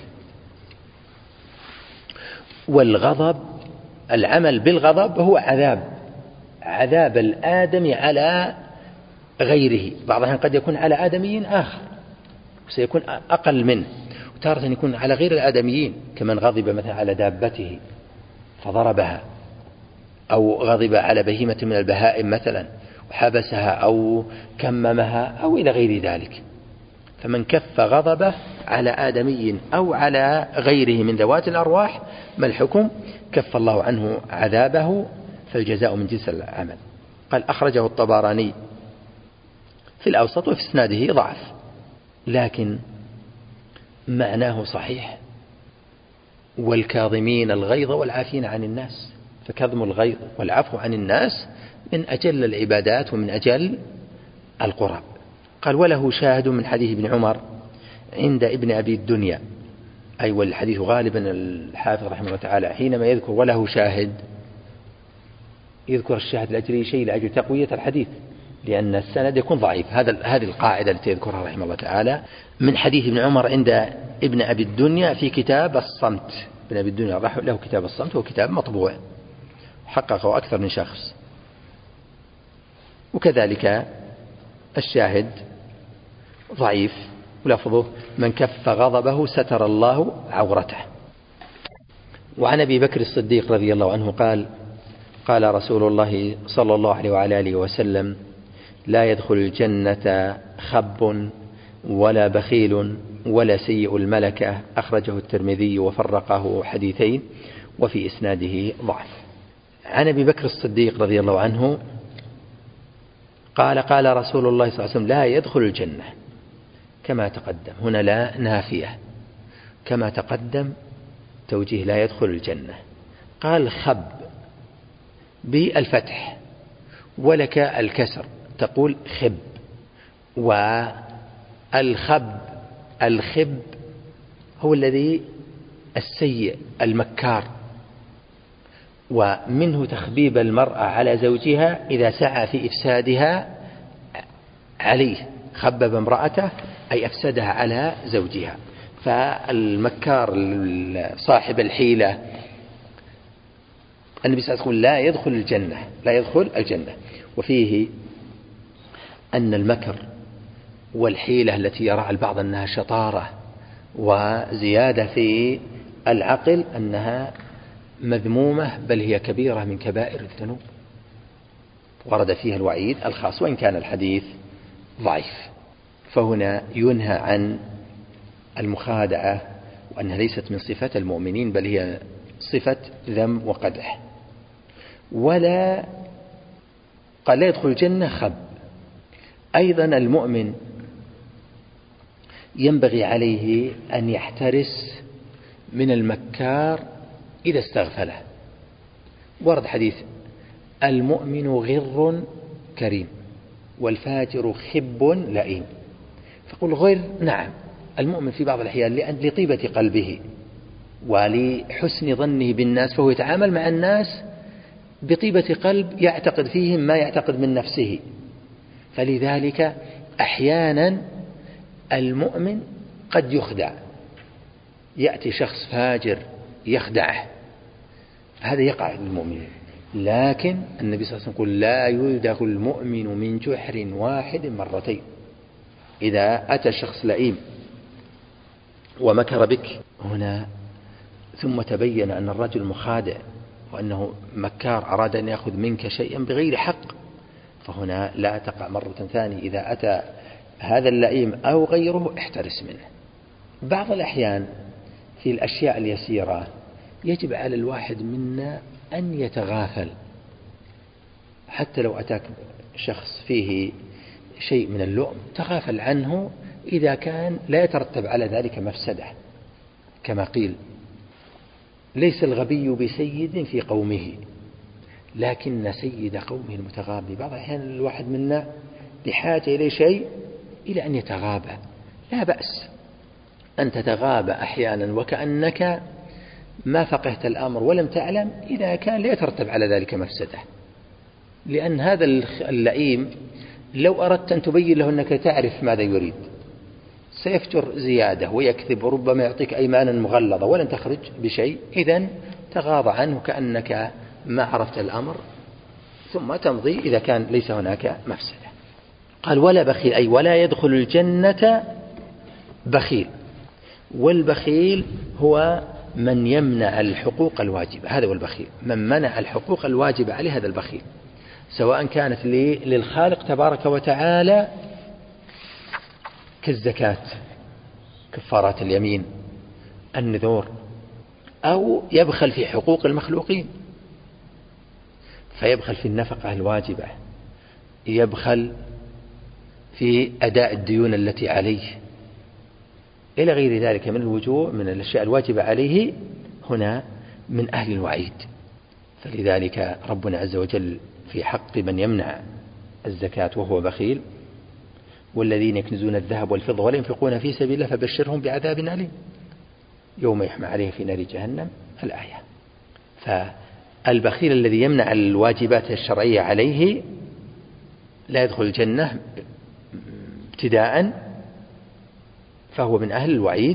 والغضب العمل بالغضب هو عذاب عذاب الآدمي على غيره، بعض الأحيان قد يكون على آدمي آخر وسيكون أقل منه، وتارة يكون على غير الآدميين كمن غضب مثلا على دابته فضربها، أو غضب على بهيمة من البهائم مثلا وحبسها أو كممها أو إلى غير ذلك. فمن كف غضبه على آدمي أو على غيره من ذوات الأرواح ما الحكم؟ كف الله عنه عذابه فالجزاء من جنس العمل. قال أخرجه الطبراني في الأوسط وفي إسناده ضعف، لكن معناه صحيح. والكاظمين الغيظ والعافين عن الناس، فكظم الغيظ والعفو عن الناس من أجل العبادات ومن أجل القرب. قال وله شاهد من حديث ابن عمر عند ابن أبي الدنيا، أي والحديث غالبا الحافظ رحمه الله تعالى حينما يذكر وله شاهد يذكر الشاهد لأجل شيء لأجل تقوية الحديث، لأن السند يكون ضعيف. هذا هذه القاعدة التي يذكرها رحمه الله تعالى من حديث ابن عمر عند ابن أبي الدنيا في كتاب الصمت. ابن أبي الدنيا له كتاب الصمت، هو كتاب مطبوع حققه أكثر من شخص. وكذلك الشاهد ضعيف ولفظه من كف غضبه ستر الله عورته. وعن أبي بكر الصديق رضي الله عنه قال قال رسول الله صلى الله عليه وعلى آله وسلم لا يدخل الجنة خب ولا بخيل ولا سيء الملكة، أخرجه الترمذي وفرقه حديثين وفي إسناده ضعف. عن أبي بكر الصديق رضي الله عنه قال قال رسول الله صلى الله عليه وسلم لا يدخل الجنة كما تقدم، هنا لا نافية كما تقدم توجيه لا يدخل الجنة. قال خب بالفتح ولك الكسر تقول خب، والخب الخب هو الذي السيء المكار، ومنه تخبيب المرأة على زوجها إذا سعى في إفسادها عليه، خبب امرأته أي أفسدها على زوجها. فالمكار صاحب الحيلة النبي صلى الله عليه وسلم لا يدخل الجنة لا يدخل الجنة. وفيه أن المكر والحيلة التي يرى البعض أنها شطارة وزيادة في العقل أنها مذمومة، بل هي كبيرة من كبائر الذنوب، ورد فيها الوعيد الخاص وإن كان الحديث ضعيف. فهنا ينهى عن المخادعة وأنها ليست من صفات المؤمنين، بل هي صفة ذم وقدح. ولا قال لا يدخل الجنة خب. أيضا المؤمن ينبغي عليه أن يحترس من المكار إذا استغفله. ورد حديث المؤمن غر كريم والفاجر خب لئيم. فقل غر نعم المؤمن في بعض الأحيان لطيبة قلبه ولحسن ظنه بالناس فهو يتعامل مع الناس بطيبة قلب يعتقد فيهم ما يعتقد من نفسه، فلذلك أحيانا المؤمن قد يخدع، يأتي شخص فاجر يخدعه، هذا يقع للمؤمنين. لكن النبي صلى الله عليه وسلم يقول لا يلدغ المؤمن من جحر واحد مرتين، إذا أتى شخص لئيم ومكر بك هنا ثم تبين أن الرجل مخادع وأنه مكار أراد أن يأخذ منك شيئا بغير حق، فهنا لا تقع مرة ثانية. إذا أتى هذا اللئيم أو غيره احترس منه. بعض الأحيان في الأشياء اليسيرة يجب على الواحد منا أن يتغافل، حتى لو أتاك شخص فيه شيء من اللؤم تغافل عنه إذا كان لا يترتب على ذلك مفسدة، كما قيل: ليس الغبي بسيد في قومه لكن سيد قومه المتغابي. بعض الأحيان الواحد منا بحاجة إلى شيء إلى أن يتغابى، لا بأس أن تتغابى أحيانا وكأنك ما فقهت الأمر ولم تعلم، إذا كان لا يترتب على ذلك مفسدة. لأن هذا اللئيم لو أردت أن تبين له أنك تعرف ماذا يريد سيفجر زيادة ويكذب وربما يعطيك أيمانا مغلظة ولن تخرج بشيء، إذن تغاضى عنه كأنك ما عرفت الأمر ثم تمضي إذا كان ليس هناك مفسدة. قال: ولا بخيل، أي ولا يدخل الجنة بخيل. والبخيل هو من يمنع الحقوق الواجبة، هذا هو البخيل، من منع الحقوق الواجبة عليه هذا البخيل، سواء كانت للخالق تبارك وتعالى كالزكاة، كفارات اليمين، النذور، أو يبخل في حقوق المخلوقين فيبخل في النفقة الواجبة، يبخل في أداء الديون التي عليه، إلى غير ذلك من الوجوه من الأشياء الواجبة عليه، هنا من أهل الوعيد. فلذلك ربنا عز وجل في حق من يمنع الزكاة وهو بخيل: والذين يكنزون الذهب والفضة ولا ينفقون في سبيل الله فبشرهم بعذاب أليم يوم يحمى عليه في نار جهنم، الآية. فالبخيل الذي يمنع الواجبات الشرعية عليه لا يدخل الجنة ابتداء، فهو من أهل الوعيد،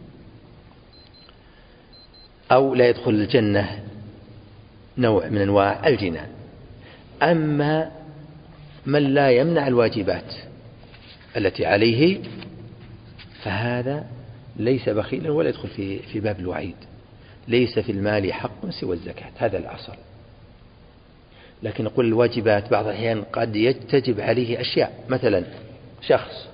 أو لا يدخل الجنة نوع من أنواع الجنان. أما من لا يمنع الواجبات التي عليه فهذا ليس بخيلا ولا يدخل في في باب الوعيد. ليس في المال حق سوى الزكاة، هذا الأصل. لكن نقول الواجبات بعض الأحيان قد يتجب عليه أشياء، مثلا شخص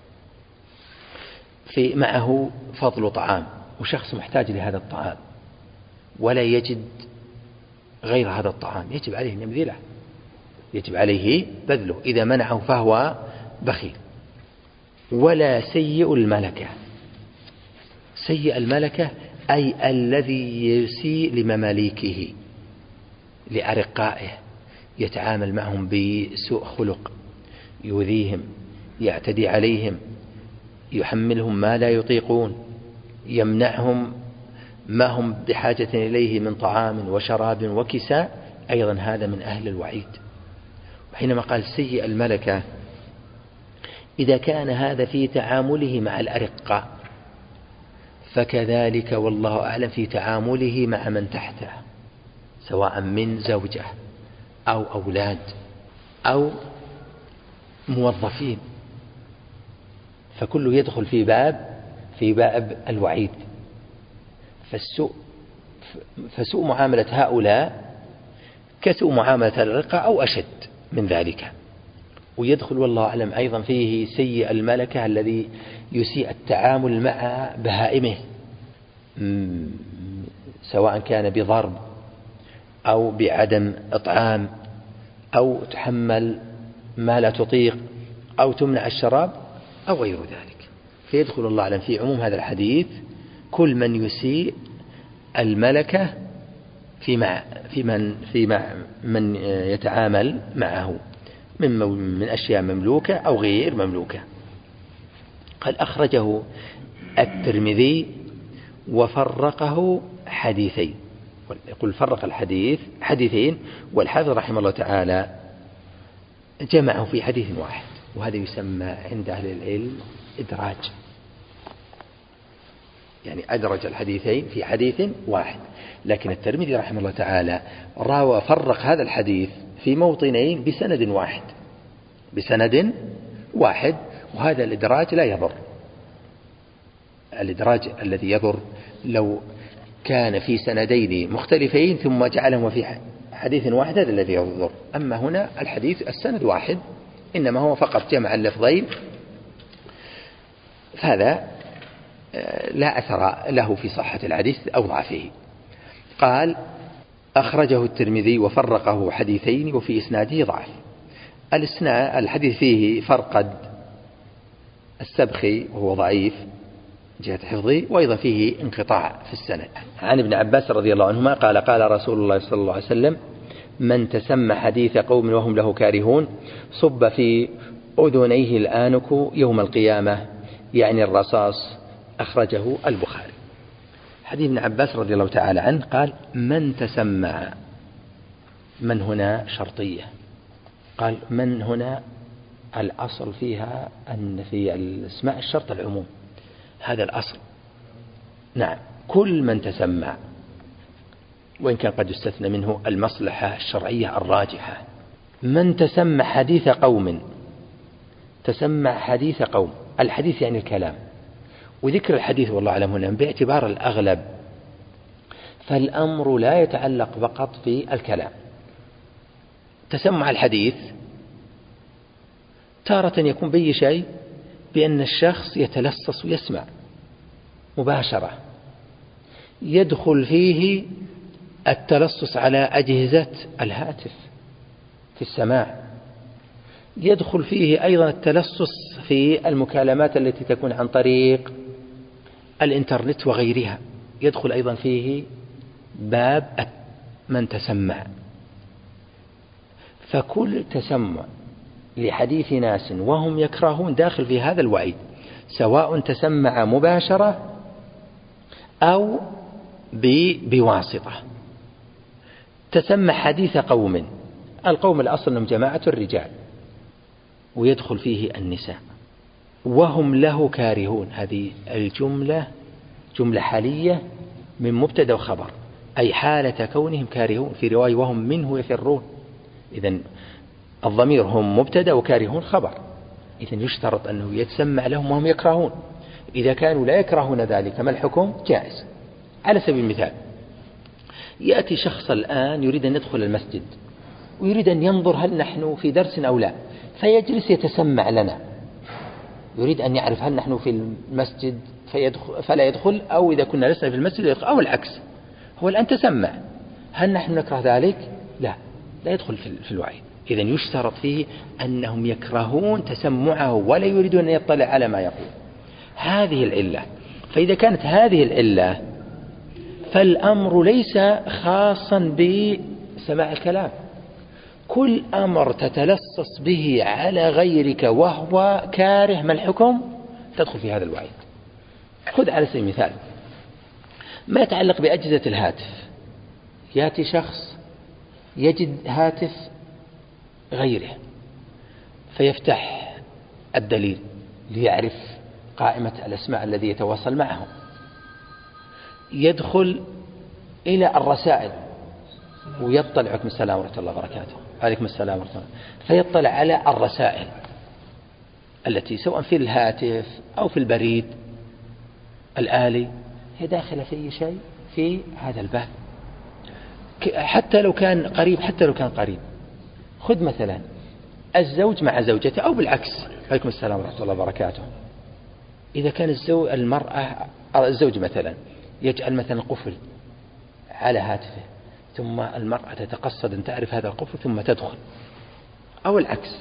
في معه فضل طعام وشخص محتاج لهذا الطعام ولا يجد غير هذا الطعام، يجب عليه أن يبذله، يجب عليه بذله، إذا منعه فهو بخيل. ولا سيء الملكة، سيء الملكة أي الذي يسيء لمماليكه لأرقائه، يتعامل معهم بسوء خلق، يؤذيهم، يعتدي عليهم، يحملهم ما لا يطيقون، يمنعهم ما هم بحاجة إليه من طعام وشراب وكساء، أيضا هذا من أهل الوعيد. وحينما قال سيء الملكة إذا كان هذا في تعامله مع الأرقاء، فكذلك والله أعلم في تعامله مع من تحته، سواء من زوجة أو أولاد أو موظفين، فكله يدخل في باب في باب الوعيد. فالسوء فسوء معاملة هؤلاء كسوء معاملة الأرقاء أو أشد من ذلك. ويدخل والله أعلم أيضا فيه سيء الملكة الذي يسيء التعامل مع بهائمه، سواء كان بضرب أو بعدم إطعام أو تحمل ما لا تطيق أو تمنع الشراب أو غير ذلك. فيدخل الله أعلم في عموم هذا الحديث كل من يسيء الملكة في مع في من في مع من يتعامل معه من من أشياء مملوكة أو غير مملوكة. قال أخرجه الترمذي وفرقه حديثين، يقول فرق الحديث حديثين، والحافظ رحمه الله تعالى جمعه في حديث واحد، وهذا يسمى عند أهل العلم إدراج، يعني أدرج الحديثين في حديث واحد. لكن الترمذي رحمه الله تعالى راوى فرق هذا الحديث في موطنين بسند واحد بسند واحد وهذا الإدراج لا يضر. الإدراج الذي يضر لو كان في سندين مختلفين ثم جعلهم في حديث واحد، هذا الذي يضر. أما هنا الحديث السند واحد، إنما هو فقط جمع اللفظين، فهذا لا أثر له في صحة الحديث أو ضعفه. قال أخرجه الترمذي وفرقه حديثين وفي إسناده ضعف. الحديث فيه فرقد السبخي وهو ضعيف جهة حفظه، وأيضا فيه انقطاع في السند. عن ابن عباس رضي الله عنهما قال قال رسول الله صلى الله عليه وسلم: من تسمى حديث قوم وهم له كارهون صب في أذنيه الآنك يوم القيامة، يعني الرصاص. أخرجه البخاري. حديث ابن عباس رضي الله تعالى عنه قال: من تسمع، من هنا شرطية. قال من هنا الأصل فيها أن في الاسماء الشرط العموم، هذا الأصل. نعم، كل من تسمع، وإن كان قد يستثنى منه المصلحة الشرعية الراجحة. من تسمع حديث قوم، تسمع حديث قوم، الحديث يعني الكلام، وذكر الحديث والله أعلم هنا باعتبار الأغلب، فالأمر لا يتعلق فقط في الكلام. تسمع الحديث تارة يكون بأي شيء، بأن الشخص يتلصص ويسمع مباشرة، يدخل فيه التلصص على أجهزة الهاتف في السماع، يدخل فيه أيضا التلصص في المكالمات التي تكون عن طريق الإنترنت وغيرها، يدخل أيضا فيه باب من تسمع. فكل تسمع لحديث ناس وهم يكرهون داخل في هذا الوعيد، سواء تسمع مباشرة أو بواسطة. تسمع حديث قوم، القوم الأصل أنهم جماعة الرجال، ويدخل فيه النساء، وهم له كارهون. هذه الجملة جملة حالية من مبتدأ وخبر، أي حالة كونهم كارهون. في رواية وهم منه يفرون، إذن الضمير هم مبتدأ وكارهون خبر، إذن يشترط أنه يتسمع لهم وهم يكرهون. إذا كانوا لا يكرهون ذلك ما الحكم؟ جائز. على سبيل المثال، يأتي شخص الآن يريد أن يدخل المسجد ويريد أن ينظر هل نحن في درس أو لا، فيجلس يتسمع لنا، يريد أن يعرف هل نحن في المسجد فيدخل فلا يدخل، أو إذا كنا لسنا في المسجد يدخل، أو العكس. هو الآن تسمع، هل نحن نكره ذلك؟ لا، لا يدخل في الوعيد. إذن يشترط فيه أنهم يكرهون تسمعه ولا يريدون أن يطلع على ما يقول. هذه العلة. فإذا كانت هذه العلة فالأمر ليس خاصا بسماع الكلام، كل أمر تتلصص به على غيرك وهو كاره ما الحكم؟ تدخل في هذا الوعيد. خذ على سبيل المثال ما يتعلق بأجهزة الهاتف، يأتي شخص يجد هاتف غيره فيفتح الدليل ليعرف قائمة الأسماء الذي يتواصل معهم، يدخل إلى الرسائل ويطلع عليكم السلام ورحمة الله وبركاته، عليكم السلام ورحمة الله، فيطلع على الرسائل التي سواء في الهاتف أو في البريد الآلي، هي داخلة في أي شيء في هذا الباب، حتى لو كان قريب، حتى لو كان قريب. خذ مثلا الزوج مع زوجته أو بالعكس، عليكم السلام ورحمة الله وبركاته. إذا كان الزوج المرأة الزوج مثلا يجعل مثلا قفل على هاتفه، ثم المرأة تتقصد أن تعرف هذا القفل ثم تدخل، أو العكس،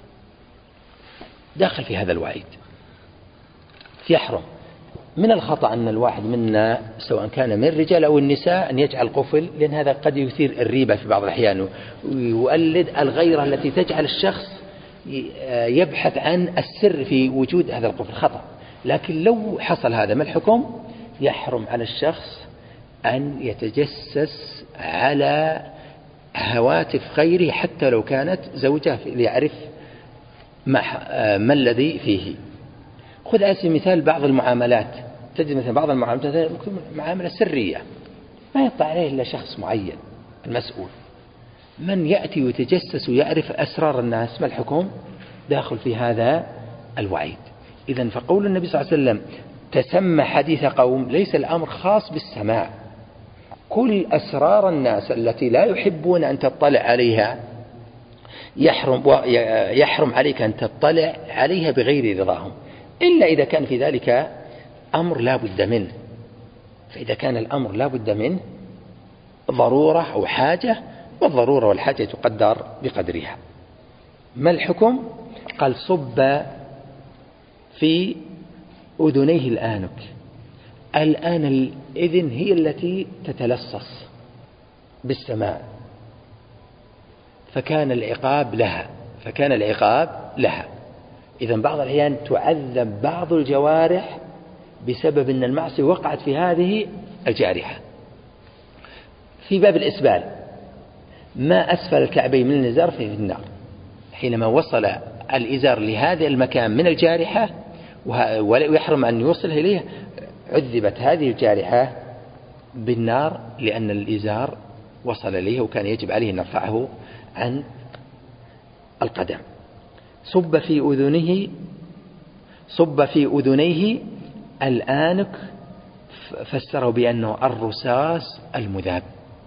داخل في هذا الوعيد. يحرم. من الخطأ أن الواحد منا سواء كان من الرجال أو النساء أن يجعل قفل، لأن هذا قد يثير الريبة في بعض الأحيان ويولد الغيرة التي تجعل الشخص يبحث عن السر في وجود هذا القفل. خطأ. لكن لو حصل هذا ما الحكم؟ يحرم على الشخص أن يتجسس على هواتف غيره حتى لو كانت زوجة ليعرف ما, ما الذي فيه. خذ على سبيل المثال بعض المعاملات، تجد مثلا بعض المعاملات معاملة سرية ما يطلع عليه إلا شخص معين المسؤول، من يأتي ويتجسس ويعرف أسرار الناس ما الحكم؟ داخل في هذا الوعيد. إذن فقول النبي صلى الله عليه وسلم تسمى حديث قوم ليس الأمر خاص بالسماع. كل أسرار الناس التي لا يحبون أن تطلع عليها يحرم, يحرم عليك أن تطلع عليها بغير رضاهم، إلا إذا كان في ذلك أمر لا بد منه. فإذا كان الأمر لا بد منه ضرورة أو حاجة، والضرورة والحاجة تقدر بقدرها. ما الحكم؟ قال صب في أذنيه الآنك. الآن الإذن هي التي تتلصص بالسماع، فكان العقاب لها فكان العقاب لها إذن بعض الأحيان تعذب بعض الجوارح بسبب أن المعصية وقعت في هذه الجارحة. في باب الإسبال، ما أسفل الكعبين من الإزار في النار. حينما وصل الإزار لهذا المكان من الجارحة ويحرم أن يوصل إليه، عذبت هذه الجارحة بالنار لأن الإزار وصل إليه وكان يجب عليه أن يرفعه عن القدم. صب في أذنه صب في أذنيه الآنك، فسره بأنه الرصاص المذاب.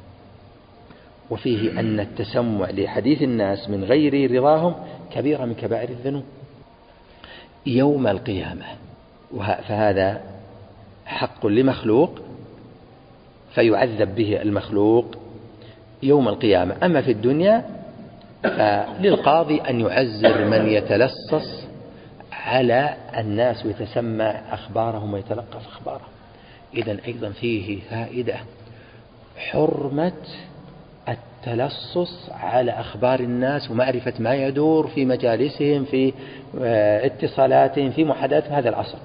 وفيه أن التسمع لحديث الناس من غير رضاهم كبيرة من كبائر الذنوب يوم القيامة، فهذا حق لمخلوق فيعذب به المخلوق يوم القيامة. أما في الدنيا فللقاضي أن يعزر من يتلصص على الناس ويتسمع أخبارهم ويتلقف أخبارهم. إذن أيضا فيه فائدة حرمة التلصص على أخبار الناس ومعرفة ما يدور في مجالسهم، في اتصالاتهم، في محادثاتهم. هذا الأصل.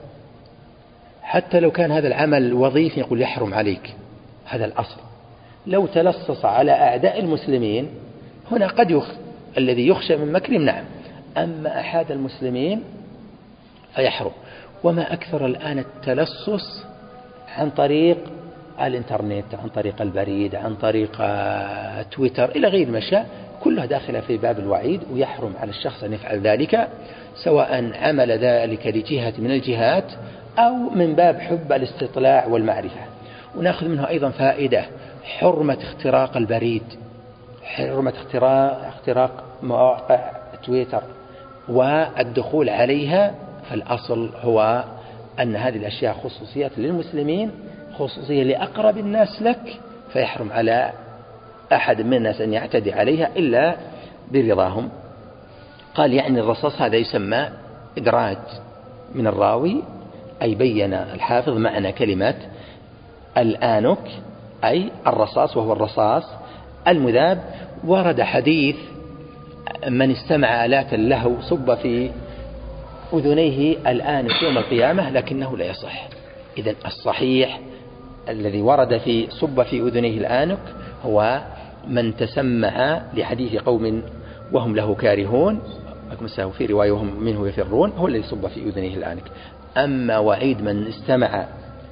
حتى لو كان هذا العمل وظيفي يقول يحرم عليك، هذا الأصل. لو تلصص على أعداء المسلمين هنا قد يخ... الذي يخشى من مكرهم، نعم. أما أحد المسلمين فيحرم. وما أكثر الآن التلصص عن طريق الإنترنت، عن طريق البريد، عن طريق تويتر إلى غير ما شاء، كلها داخلة في باب الوعيد، ويحرم على الشخص أن يفعل ذلك، سواء عمل ذلك لجهة من الجهات أو من باب حب الاستطلاع والمعرفة. ونأخذ منه أيضا فائدة حرمة اختراق البريد، حرمة اختراق, اختراق مواقع تويتر والدخول عليها. فالأصل هو أن هذه الأشياء خصوصيات للمسلمين، خصوصية لأقرب الناس لك، فيحرم على أحد من الناس أن يعتدي عليها إلا برضاهم. قال يعني الرصاص هذا يسمى إدراج من الراوي، أي بين الحافظ معنى كلمة الآنك أي الرصاص، وهو الرصاص المذاب. ورد حديث من استمع آلات له صب في أذنيه الآنك يوم القيامة، لكنه لا يصح. إذن الصحيح الذي ورد في صب في أذنيه الآنك هو من تسمع لحديث قوم وهم له كارهون، في رواية وهم منه يفرون، هو الذي صب في أذنيه الآنك. أما وعيد من استمع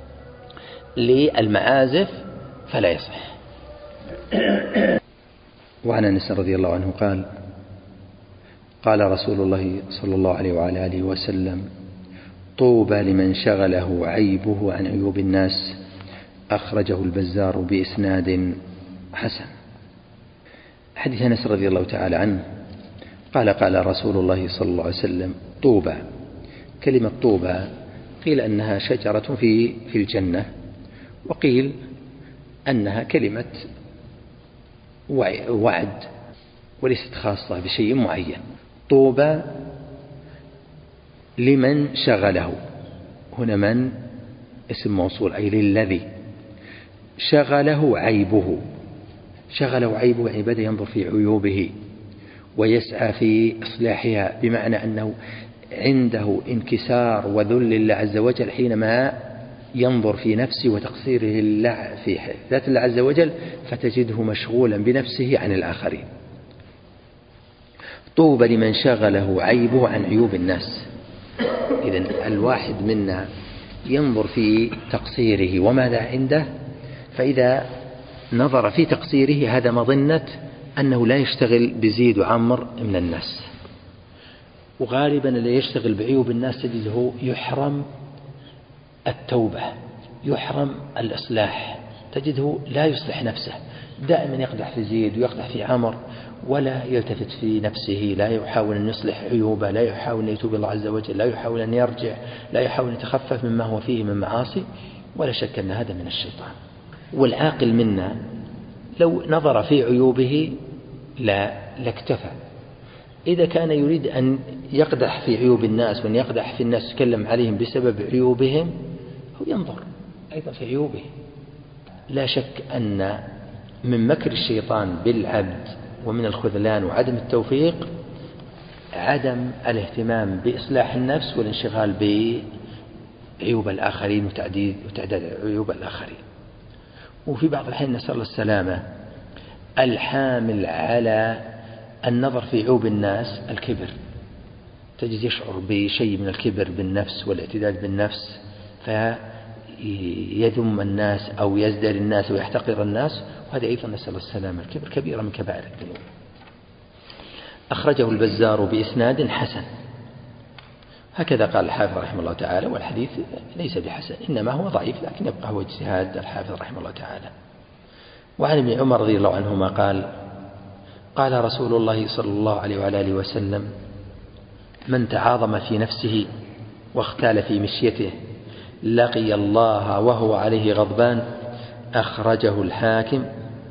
للمعازف فلا يصح. وعن أنس رضي الله عنه قال قال رسول الله صلى الله عليه وعلى آله وسلم طوبى لمن شغله عيبه عن عيوب الناس، أخرجه البزار بإسناد حسن. حديث أنس رضي الله تعالى عنه قال قال رسول الله صلى الله عليه وسلم طوبى. كلمة طوبى قيل أنها شجرة في في الجنة، وقيل أنها كلمة وعد وليست خاصة بشيء معين. طوبى لمن شغله، هنا من اسم موصول أي للذي شغله عيبه. شغله عيبه يعني بدأ ينظر في عيوبه ويسعى في إصلاحها، بمعنى أنه عنده انكسار وذل لله عز وجل حينما ينظر في نفسه وتقصيره الله في ذات الله عز وجل، فتجده مشغولا بنفسه عن الآخرين. طوبى لمن شغله عيبه عن عيوب الناس. إذن الواحد منا ينظر في تقصيره وماذا عنده، فإذا نظر في تقصيره هذا مظنة أنه لا يشتغل بزيد وعمر من الناس. وغالبا اللي يشتغل بعيوب الناس تجده يحرم التوبة، يحرم الإصلاح، تجده لا يصلح نفسه، دائما يقدح في زيد ويقدح في عمر، ولا يلتفت في نفسه، لا يحاول أن يصلح عيوبه، لا يحاول أن يتوب الله عز وجل، لا يحاول أن يرجع، لا يحاول أن يتخفف مما هو فيه من معاصي. ولا شك أن هذا من الشيطان. والعاقل منا لو نظر في عيوبه لا لاكتفى. إذا كان يريد أن يقدح في عيوب الناس وأن يقدح في الناس يتكلم عليهم بسبب عيوبهم، هو ينظر أيضا في عيوبه. لا شك أن من مكر الشيطان بالعبد ومن الخذلان وعدم التوفيق عدم الاهتمام بإصلاح النفس والانشغال بعيوب الآخرين وتعديد وتعداد عيوب الآخرين. وفي بعض الحين نسأل الله السلامة الحامل على النظر في عيوب الناس الكبر، تجد يشعر بشيء من الكبر بالنفس والاعتداد بالنفس فيذم الناس أو يزدر الناس ويحتقر الناس، وهذا أيضا نسأل الله السلامة. الكبر كبيرة من كبائر الذنوب. أخرجه البزار بإسناد حسن، هكذا قال الحافظ رحمه الله تعالى، والحديث ليس بحسن إنما هو ضعيف، لكن يبقى هو اجتهاد الحافظ رحمه الله تعالى. وعن ابن عمر رضي الله عنهما قال قال رسول الله صلى الله عليه وعلى آله وسلم من تعاظم في نفسه واختال في مشيته لقي الله وهو عليه غضبان. أخرجه الحاكم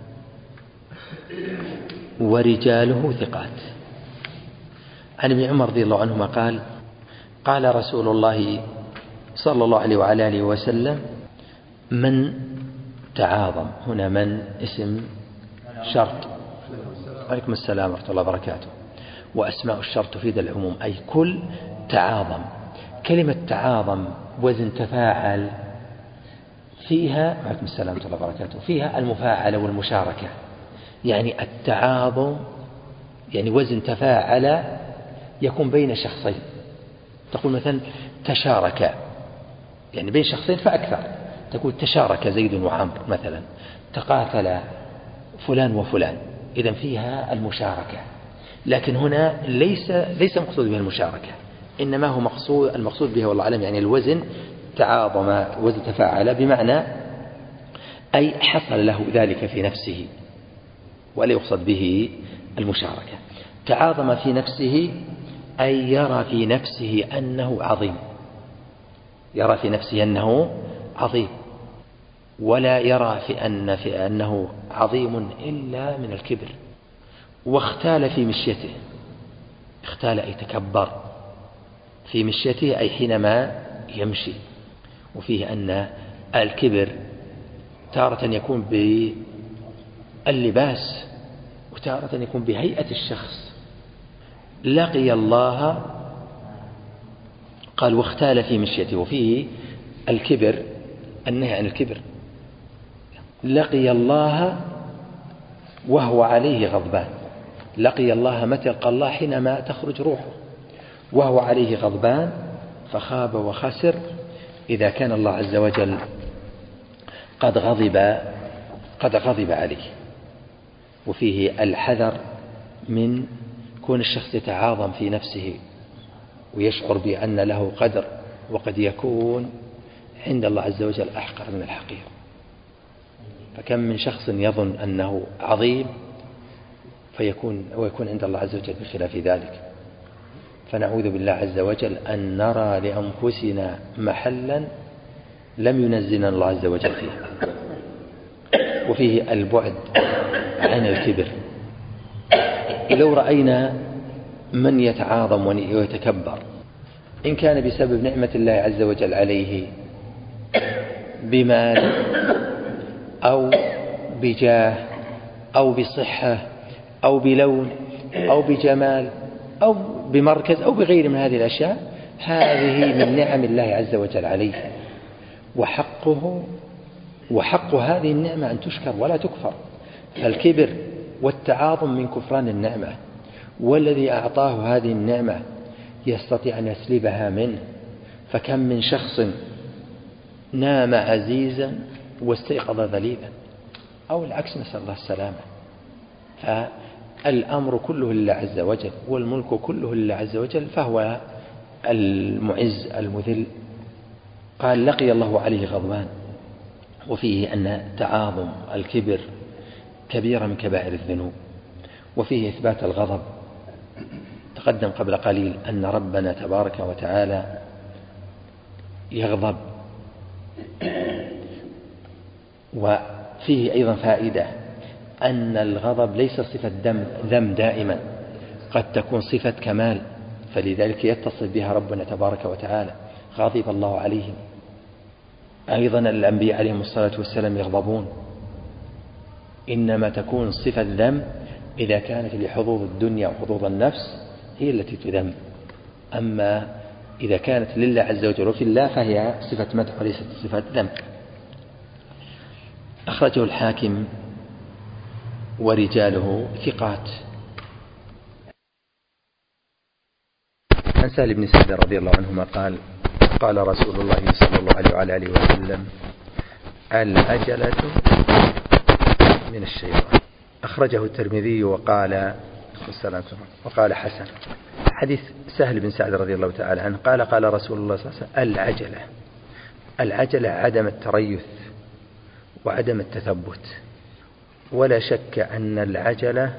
ورجاله ثقات. عن ابن عمر رضي الله عنهما قال قال رسول الله صلى الله عليه وعلى آله وسلم من تعاظم، هنا من اسم شرط، عليكم السلام ورحمة الله وبركاته، وأسماء الشرط تفيد العموم أي كل تعاظم. كلمة تعاظم وزن تفاعل فيها، عليكم السلام ورحمة الله وبركاته، فيها المفاعلة والمشاركة. يعني التعاظم يعني وزن تفاعل يكون بين شخصين، تقول مثلا تشارك يعني بين شخصين فأكثر، تقول تشارك زيد وعمر مثلا، تقاتل فلان وفلان، إذن فيها المشاركة. لكن هنا ليس ليس مقصود بها المشاركة، إنما هو مقصود المقصود بها والله أعلم يعني الوزن تعاظم وزن تفاعل، بمعنى أي حصل له ذلك في نفسه، ولا يقصد به المشاركة. تعاظم في نفسه أي يرى في نفسه أنه عظيم، يرى في نفسه أنه عظيم، ولا يرى في أن في أنه عظيم إلا من الكبر. واختال في مشيته، اختال أي تكبر في مشيته أي حينما يمشي. وفيه أن الكبر تارة يكون باللباس وتارة يكون بهيئة الشخص. لقي الله قال واختال في مشيته، وفيه الكبر النهي عن الكبر. لقي الله وهو عليه غضبان، لقي الله متى لقى الله حينما تخرج روحه، وهو عليه غضبان فخاب وخسر إذا كان الله عز وجل قد غضب قد غضب عليه. وفيه الحذر من كون الشخص يتعاظم في نفسه ويشعر بأن له قدر، وقد يكون عند الله عز وجل أحقر من الحقير. فكم من شخص يظن أنه عظيم فيكون ويكون عند الله عز وجل بخلاف ذلك. فنعوذ بالله عز وجل أن نرى لأنفسنا محلا لم ينزلنا الله عز وجل فيه. وفيه البعد عن الكبر. لو رأينا من يتعاظم ويتكبر إن كان بسبب نعمة الله عز وجل عليه بمال أو بجاه أو بصحة أو بلون أو بجمال أو بمركز أو بغير من هذه الأشياء، هذه من نعم الله عز وجل عليه، وحقه وحق هذه النعمة أن تشكر ولا تكفر. فالكبر والتعاظم من كفران النعمة، والذي أعطاه هذه النعمة يستطيع أن يسلبها منه. فكم من شخص نام عزيزا واستيقظ ذليلا، أو العكس، نسأل الله السلامة. الأمر كله لله عز وجل والملك كله لله عز وجل، فهو المعز المذل. قال لقي الله عليه غضبان، وفيه أن تعاظم الكبر كبيرة من كبائر الذنوب، وفيه إثبات الغضب. تقدم قبل قليل أن ربنا تبارك وتعالى يغضب. وفيه أيضا فائدة أن الغضب ليس صفة ذم دائما، قد تكون صفة كمال، فلذلك يتصف بها ربنا تبارك وتعالى غضب الله عليهم. أيضا الأنبياء عليهم الصلاة والسلام يغضبون، إنما تكون صفة ذم إذا كانت لحظوظ الدنيا وحظوظ النفس هي التي تذم، أما إذا كانت لله عز وجل وفي الله فهي صفة مدح وليست صفة ذم. أخرجه الحاكم ورجاله ثقات. عن سهل بن سعد رضي الله عنهما قال قال رسول الله صلى الله عليه وعلى آله وسلم العجلة من الشيطان. أخرجه الترمذي وقال وقال حسن. حديث سهل بن سعد رضي الله تعالى عنه قال قال رسول الله صلى الله عليه وسلم العجلة العجلة عدم التريث وعدم التثبت، ولا شك أن العجلة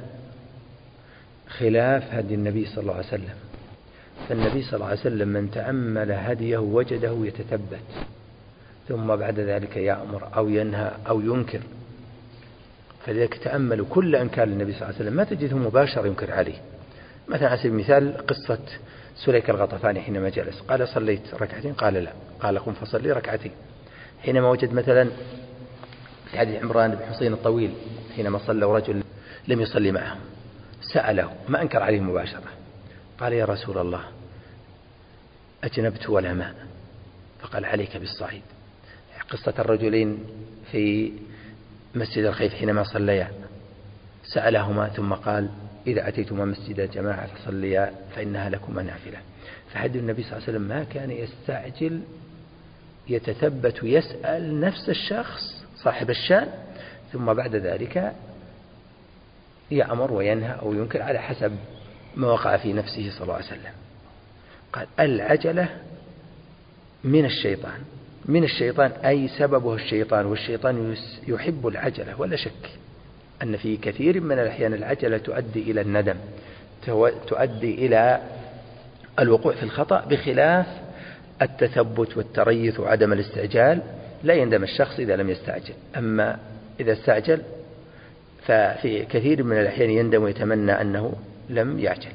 خلاف هدي النبي صلى الله عليه وسلم، فالنبي صلى الله عليه وسلم من تأمل هديه وجده يتثبت، ثم بعد ذلك يأمر أو ينهى أو ينكر. فلذلك تأملوا كل أنكار النبي صلى الله عليه وسلم ما تجده مباشر ينكر عليه. مثلا على سبيل المثال قصة سليك الغطفاني حينما جلس قال صليت ركعتين، قال لا، قال قم فصلي ركعتين. حينما وجد مثلا في حديث عمران بن حسين الطويل حينما صلى رجل لم يصلي معه سأله، ما أنكر عليه مباشرة، قال يا رسول الله أجنبت ولا ماء، فقال عليك بالصعيد. قصة الرجلين في مسجد الخيف حينما صليا سألهما ثم قال إذا أتيتما مسجد الجماعة فصليا فإنها لكما نافلة. فحديث النبي صلى الله عليه وسلم ما كان يستعجل، يتثبت يسأل نفس الشخص صاحب الشان، ثم بعد ذلك يأمر وينهى أو ينكر على حسب ما وقع في نفسه صلى الله عليه وسلم. قال العجلة من الشيطان، من الشيطان أي سببه الشيطان، والشيطان يحب العجلة. ولا شك أن في كثير من الأحيان العجلة تؤدي إلى الندم، تؤدي إلى الوقوع في الخطأ، بخلاف التثبت والتريث وعدم الاستعجال. لا يندم الشخص إذا لم يستعجل، أما إذا استعجل ففي كثير من الأحيان يندم ويتمنى أنه لم يعجل.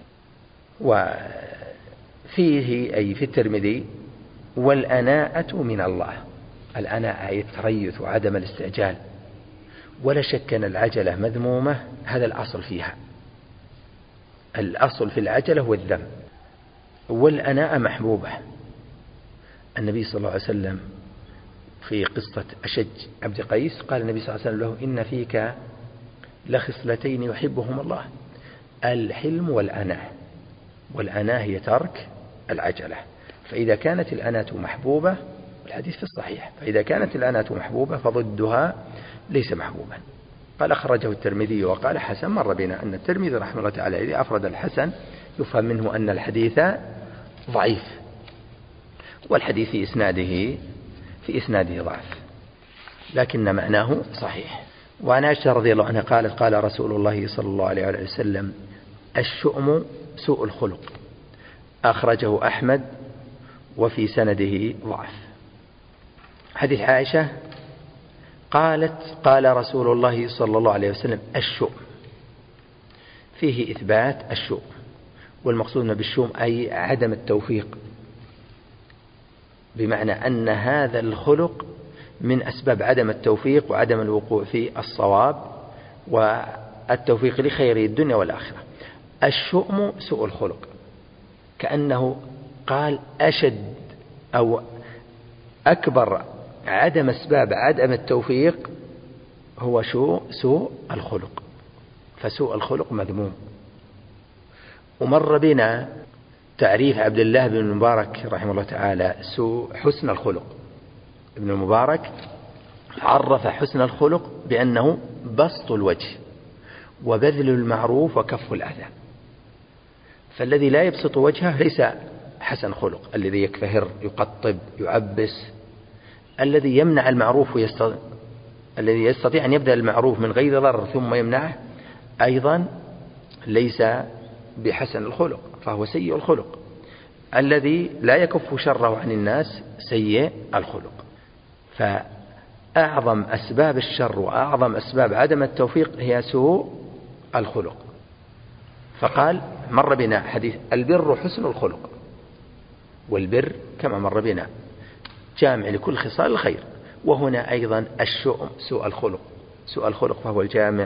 وفيه أي في الترمذي والأناءة من الله، الأناءة أي التريث وعدم الاستعجال. ولا شك أن العجلة مذمومة، هذا الأصل فيها، الأصل في العجلة هو الذم. والأناءة محبوبة. النبي صلى الله عليه وسلم في قصة أشج عبد قيس قال النبي صلى الله عليه وسلم له إن فيك لخصلتين يحبهما الله، الحلم والأناة. والأناة هي ترك العجلة. فإذا كانت الأناة محبوبة، الحديث في الصحيح، فإذا كانت الأناة محبوبة فضدها ليس محبوبا. قال أخرجه الترمذي وقال حسن. مر بنا أن الترمذي رحمه الله تعالى إذا أفرد الحسن يفهم منه أن الحديث ضعيف، والحديث في إسناده في إسناده ضعف، لكن معناه صحيح. وعن عائشة رضي الله عنها قالت قال رسول الله صلى الله عليه وسلم الشؤم سوء الخلق. أخرجه أحمد وفي سنده ضعف. حديث عائشة قالت قال رسول الله صلى الله عليه وسلم الشؤم، فيه إثبات الشؤم، والمقصود بالشؤم أي عدم التوفيق، بمعنى أن هذا الخلق من أسباب عدم التوفيق وعدم الوقوع في الصواب والتوفيق لخير الدنيا والآخرة. الشؤم سوء الخلق، كأنه قال أشد أو أكبر عدم أسباب عدم التوفيق هو شو سوء الخلق، فسوء الخلق مذموم. ومر بنا تعريف عبد الله بن المبارك رحمه الله تعالى سوء حسن الخلق. ابن المبارك عرف حسن الخلق بأنه بسط الوجه وبذل المعروف وكف الأذى. فالذي لا يبسط وجهه ليس حسن خلق، الذي يكفهر يقطب يعبس، الذي يمنع المعروف ويستطيع الذي يستطيع أن يبدأ المعروف من غير ضرر ثم يمنعه أيضا ليس بحسن الخلق، فهو سيء الخلق. الذي لا يكف شره عن الناس سيء الخلق. فأعظم أسباب الشر وأعظم أسباب عدم التوفيق هي سوء الخلق. فقال مر بنا حديث البر حسن الخلق، والبر كما مر بنا جامع لكل خصال الخير، وهنا أيضا الشؤم سوء الخلق، سوء الخلق فهو الجامع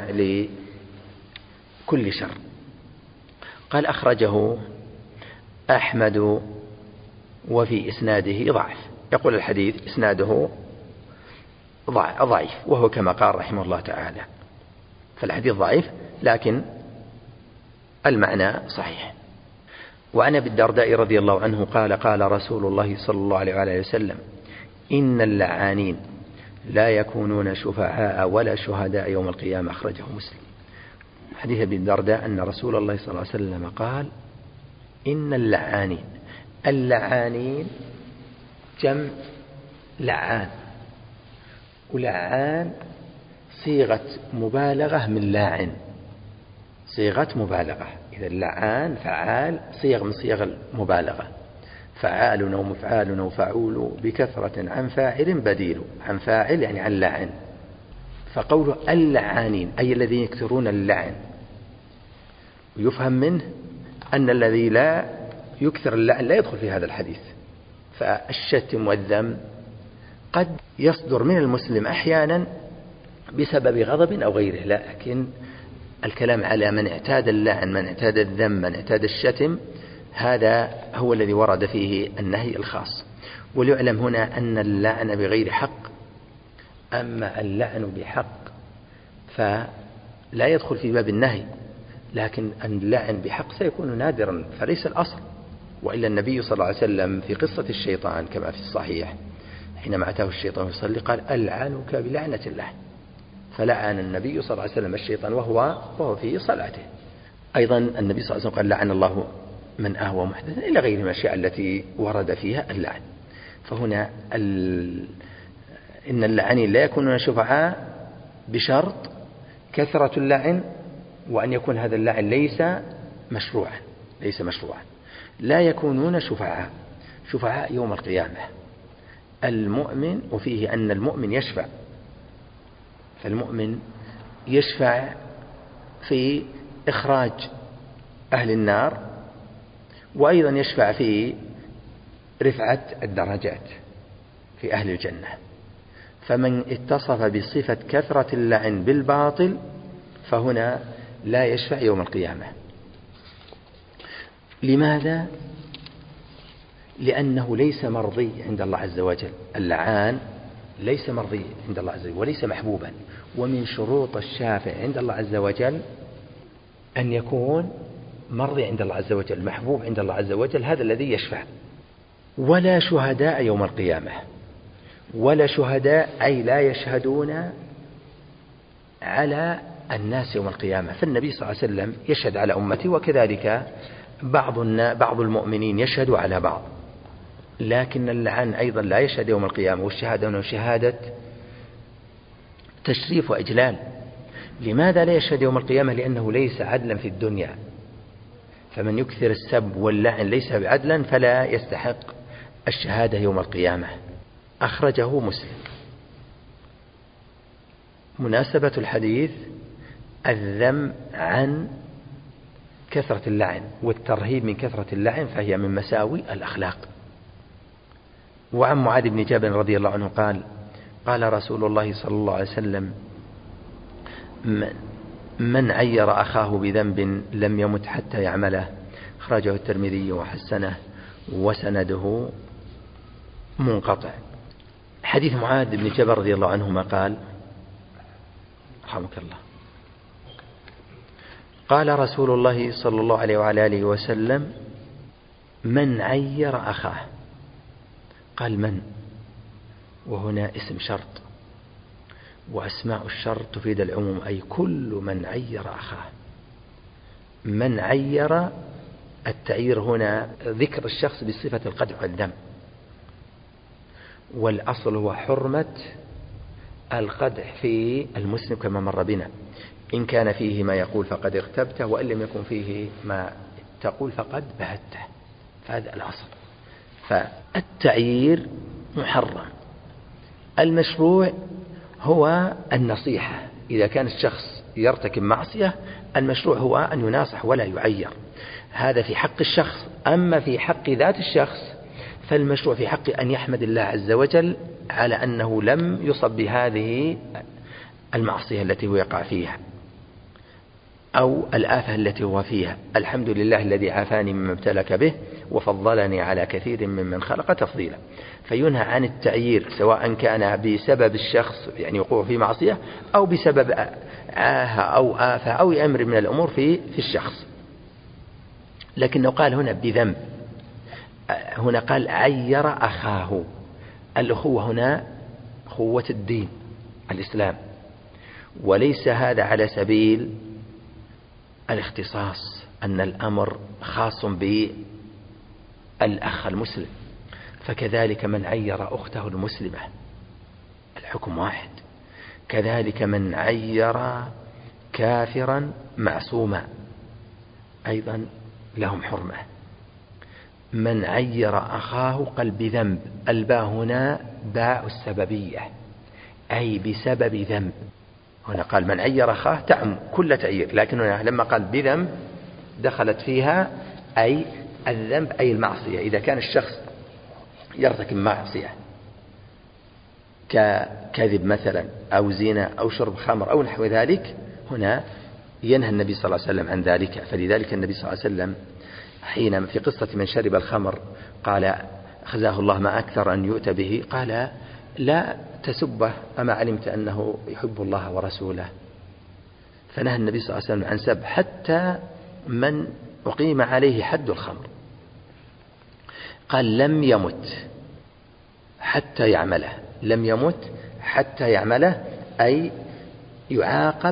لكل شر. قال أخرجه أحمد وفي إسناده ضعف، يقول الحديث إسناده ضعيف، وهو كما قال رحمه الله تعالى، فالحديث ضعيف لكن المعنى صحيح. وعن أبي الدرداء رضي الله عنه قال قال رسول الله صلى الله عليه وآله وسلم إن اللعانين لا يكونون شفعاء ولا شهداء يوم القيامة، أخرجه مسلم. حديث أبي الدرداء أن رسول الله صلى الله عليه وسلم قال إن اللعانين، اللعانين جمع لعان، ولعان صيغة مبالغة من لاعن، صيغة مبالغة. إذا اللعان فعال صيغ من صيغ المبالغة، فعال أو مفعال أو فعول بكثرة عن فاعل بديل، عن فاعل يعني عن لاعن. فقوله اللعانين أي الذين يكثرون اللعن، ويفهم منه أن الذي لا يكثر اللعن لا يدخل في هذا الحديث. فالشتم والذم قد يصدر من المسلم أحيانا بسبب غضب أو غيره، لكن الكلام على من اعتاد اللعن، من اعتاد الذم، من اعتاد الشتم، هذا هو الذي ورد فيه النهي الخاص. وليعلم هنا أن اللعن بغير حق، أما اللعن بحق فلا يدخل في باب النهي، لكن اللعن بحق سيكون نادرا فليس الأصل. وإلا النبي صلى الله عليه وسلم في قصة الشيطان كما في الصحيح حينما أتاه الشيطان يصلي قال ألعنك بلعنة الله، فلعن النبي صلى الله عليه وسلم الشيطان وهو وهو في صلاته. أيضا النبي صلى الله عليه وسلم قال لعن الله من أهوى محدثا، إلى غير الأشياء التي ورد فيها اللعن. فهنا ال... إن اللعانين لا يكونون شفعاء بشرط كثرة اللعن، وأن يكون هذا اللعن ليس مشروعا، ليس مشروعا. لا يكونون شفعاء، شفعاء يوم القيامة المؤمن، وفيه أن المؤمن يشفع، فالمؤمن يشفع في إخراج أهل النار، وأيضا يشفع في رفعة الدرجات في أهل الجنة. فمن اتصف بصفة كثرة اللعن بالباطل فهنا لا يشفع يوم القيامة. لماذا؟ لأنه ليس مرضي عند الله عز وجل، اللعان ليس مرضي عند الله عز وجل وليس محبوبا. ومن شروط الشافع عند الله عز وجل أن يكون مرضي عند الله عز وجل، محبوب عند الله عز وجل، هذا الذي يشفع. ولا شهداء يوم القيامة، ولا شهداء أي لا يشهدون على الناس يوم القيامة. فالنبي صلى الله عليه وسلم يشهد على أمته، وكذلك بعض بعض المؤمنين يشهد على بعض، لكن اللعان أيضا لا يشهد يوم القيامة. والشهادة هنا شهادة تشريف وإجلال. لماذا لا يشهد يوم القيامة؟ لأنه ليس عدلا في الدنيا، فمن يكثر السب واللعن ليس بعدلا فلا يستحق الشهادة يوم القيامة. أخرجه مسلم. مناسبة الحديث الذم عن كثرة اللعن والترهيب من كثرة اللعن، فهي من مساوي الأخلاق. وعن معاذ بن جبل رضي الله عنه قال قال رسول الله صلى الله عليه وسلم من عير أخاه بذنب لم يمت حتى يعمله، أخرجه الترمذي وحسنه وسنده منقطع. حديث معاذ بن جبل رضي الله عنهما قال رحمك الله قال رسول الله صلى الله عليه وعلى آله وسلم من عير أخاه، قال من، وهنا اسم شرط، وأسماء الشر تفيد العموم، أي كل من عير أخاه. من عير، التعيير هنا ذكر الشخص بصفة القدح والذم، والأصل هو حرمة القدح في المسلم كما مر بنا، إن كان فيه ما يقول فقد اغتبته، وإن لم يكن فيه ما تقول فقد بهته، فهذا الأصل. فالتعيير محرم. المشروع هو النصيحة، إذا كان الشخص يرتكب معصية المشروع هو أن يناصح ولا يعير، هذا في حق الشخص. أما في حق ذات الشخص فالمشروع في حق أن يحمد الله عز وجل على أنه لم يصب بهذه المعصية التي هو يقع فيها أو الآفة التي هو فيها. الحمد لله الذي عافاني مما ابتلك به وفضلني على كثير ممن خلق تفضيلا. فينهى عن التعيير سواء كان بسبب الشخص يعني وقوع في معصية أو بسبب عاهة أو آفة أو أمر من الأمور في في الشخص. لكنه قال هنا بذنب، هنا قال عير أخاه. الأخوة هنا أخوة الدين الإسلام، وليس هذا على سبيل الاختصاص أن الأمر خاص بالأخ المسلم. فكذلك من عير أخته المسلمة الحكم واحد، كذلك من عير كافرا معصوما أيضا لهم حرمة. من عير أخاه قال بذنب، الباء هنا باء السببية أي بسبب ذنب. هنا قال من عير أخاه تعم كل تعيير، لكن هنا لما قال بذنب دخلت فيها أي الذنب أي المعصية. إذا كان الشخص يرتكب معصية ككذب مثلا أو زنا أو شرب خمر أو نحو ذلك، هنا ينهى النبي صلى الله عليه وسلم عن ذلك. فلذلك النبي صلى الله عليه وسلم حين في قصة من شرب الخمر قال خزاه الله ما أكثر أن يؤتى به، قال لا تسبه أما علمت أنه يحب الله ورسوله. فنهى النبي صلى الله عليه وسلم عن سب حتى من أقيم عليه حد الخمر. قال لم يمت حتى يعمله، لم يمت حتى يعمله أي يعاقب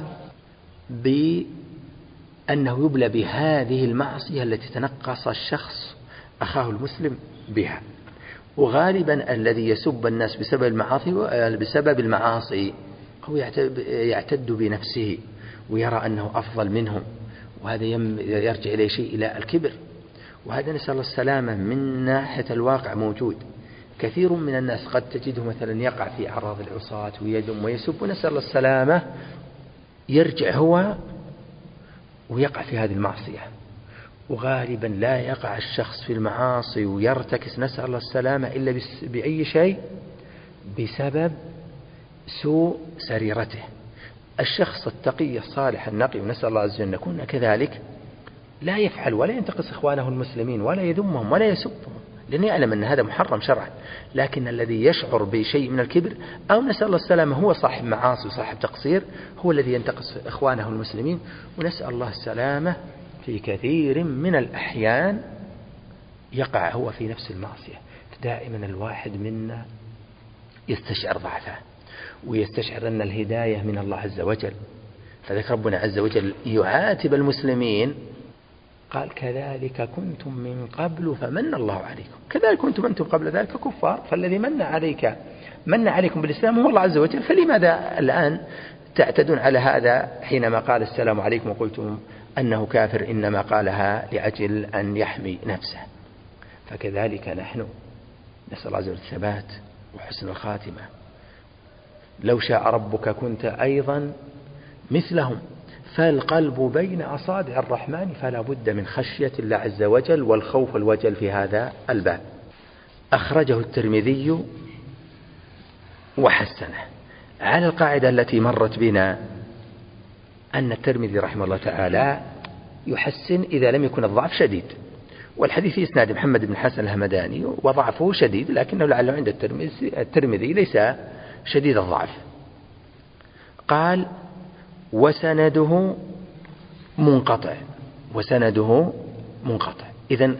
بأنه يبلى بهذه المعصية التي تنقص الشخص أخاه المسلم بها. وغالبا الذي يسب الناس بسبب المعاصي بسبب المعاصي هو يعتد بنفسه ويرى أنه أفضل منهم، وهذا يرجع إليه شيء إلى الكبر، وهذا نسأل الله السلامة من ناحية الواقع موجود. كثير من الناس قد تجده مثلا يقع في أعراض العصاة ويدم ويسب ونسأل الله السلامة، يرجع هو ويقع في هذه المعصية. وغالبا لا يقع الشخص في المعاصي ويرتكس نسأل الله السلامة إلا بأي شيء بسبب سوء سريرته. الشخص التقي الصالح النقي ونسأل الله عز وجل أن نكون كذلك لا يفعل ولا ينتقص إخوانه المسلمين ولا يذمهم ولا يسبهم، لأنه يعلم أن هذا محرم شرعا. لكن الذي يشعر بشيء من الكبر أو نسأل الله السلامة هو صاحب معاصي وصاحب تقصير هو الذي ينتقص إخوانه المسلمين، ونسأل الله السلامة في كثير من الأحيان يقع هو في نفس المعصية. دائما الواحد منا يستشعر ضعفه ويستشعر أن الهداية من الله عز وجل. فذلك ربنا عز وجل يعاتب المسلمين قال كذلك كنتم من قبل فمن الله عليكم، كذلك كنتم أنتم قبل ذلك كفار، فالذي من عليك من عليكم بالإسلام هو الله عز وجل، فلماذا الآن تعتدون على هذا حينما قال السلام عليكم وقلتم أنه كافر، إنما قالها لأجل أن يحمي نفسه. فكذلك نحن نسأل الله عز وجل الثبات وحسن الخاتمة. لو شاء ربك كنت أيضا مثلهم، فالقلب بين أصابع الرحمن فلا بد من خشية الله عز وجل والخوف والوجل في هذا الباب. أخرجه الترمذي وحسنه على القاعدة التي مرت بنا أن الترمذي رحمه الله تعالى يحسن إذا لم يكن الضعف شديد، والحديث في إسناد محمد بن حسن الهمداني وضعفه شديد، لكنه لعله عند الترمذي ليس شديد الضعف. قال وسنده منقطع، وسنده منقطع. إذن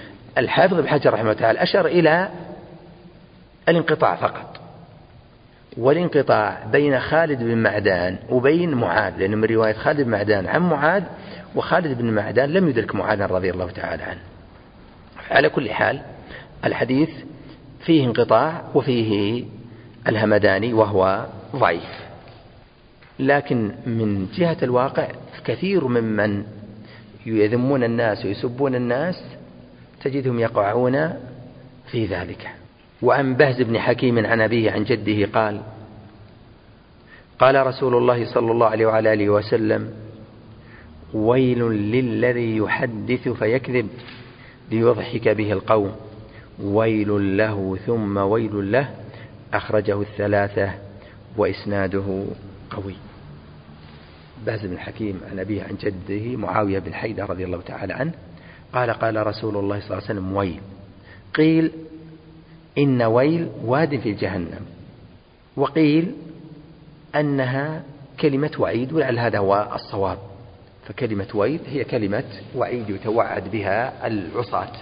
الحافظ ابن حجر رحمه الله تعالى أشار إلى الانقطاع فقط، والانقطاع بين خالد بن معدان وبين معاذ، لأنه من رواية خالد بن معدان عن معاذ، وخالد بن معدان لم يدرك معاذ رضي الله تعالى عنه. على كل حال الحديث فيه انقطاع وفيه الهمداني وهو ضعيف، لكن من جهة الواقع كثير ممن يذمون الناس ويسبون الناس تجدهم يقعون في ذلك. وعن بهز بن حكيم عن أبيه عن جده قال: قال رسول الله صلى الله عليه وعلى آله وسلم: ويل للذي يحدث فيكذب ليضحك به القوم، ويل له ثم ويل له. أخرجه الثلاثة وإسناده قوي. بهز بن حكيم عن أبيه عن جده معاوية بن حيدة رضي الله تعالى عنه قال: قال رسول الله صلى الله عليه وسلم: ويل. قيل إن ويل واد في جهنم، وقيل أنها كلمة وعيد، ولعل هذا هو الصواب. فكلمة ويل هي كلمة وعيد يتوعد بها العصاة.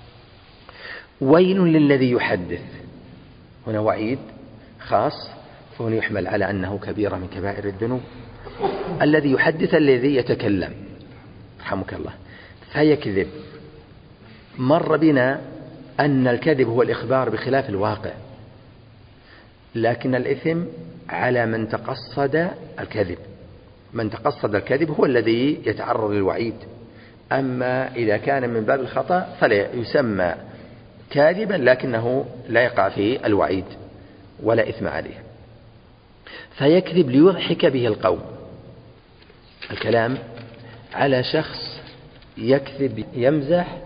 ويل للذي يحدث، هنا وعيد خاص، فهنا يحمل على أنه كبيرة من كبائر الذنوب. الذي يحدث الذي يتكلم، رحمك الله، فيكذب. مر بنا أن الكذب هو الإخبار بخلاف الواقع، لكن الإثم على من تقصد الكذب. من تقصد الكذب هو الذي يتعرض للوعيد، أما إذا كان من باب الخطأ فلا يسمى كاذبا، لكنه لا يقع فيه الوعيد ولا إثم عليه. فيكذب ليضحك به القوم. الكلام على شخص يكذب يمزح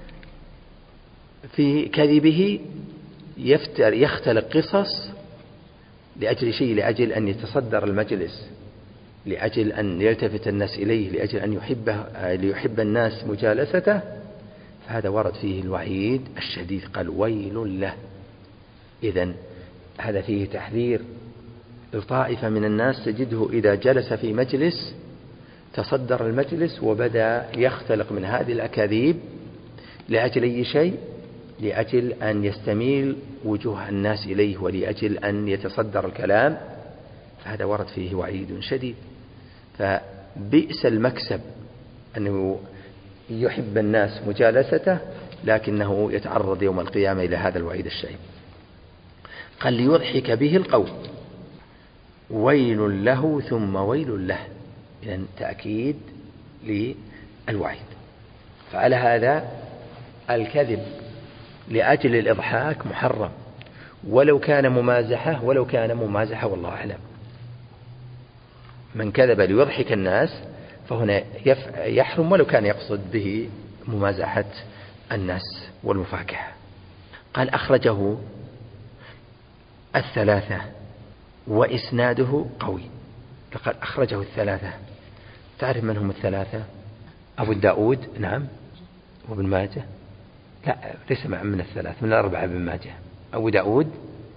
في كذبه، يفتر يختلق قصص لأجل شيء، لأجل أن يتصدر المجلس، لأجل أن يلتفت الناس إليه، لأجل أن يحبه ليحب الناس مجالسته. فهذا ورد فيه الوعيد الشديد، قال: ويل له. إذن هذا فيه تحذير لطائفة من الناس تجده إذا جلس في مجلس تصدر المجلس وبدأ يختلق من هذه الأكاذيب لأجل أي شيء، لأجل أن يستميل وجوه الناس إليه ولأجل أن يتصدر الكلام. فهذا ورد فيه وعيد شديد. فبئس المكسب أنه يحب الناس مجالسته، لكنه يتعرض يوم القيامة إلى هذا الوعيد الشديد. قال: ليضحك به القوم، ويل له ثم ويل له. إذن تأكيد للوعيد. فعلى هذا الكذب لأجل الإضحاك محرم، ولو كان ممازحة ولو كان ممازحة والله أعلم. من كذب ليضحك الناس فهنا يحرم، ولو كان يقصد به ممازحة الناس والمفاكهة. قال: أخرجه الثلاثة وإسناده قوي. لقد أخرجه الثلاثة. تعرف من هم الثلاثة؟ أبو داود، نعم، وابن ماجه. لا، ليس مع من الثلاث، من الأربعة ابن ماجه، أبو داود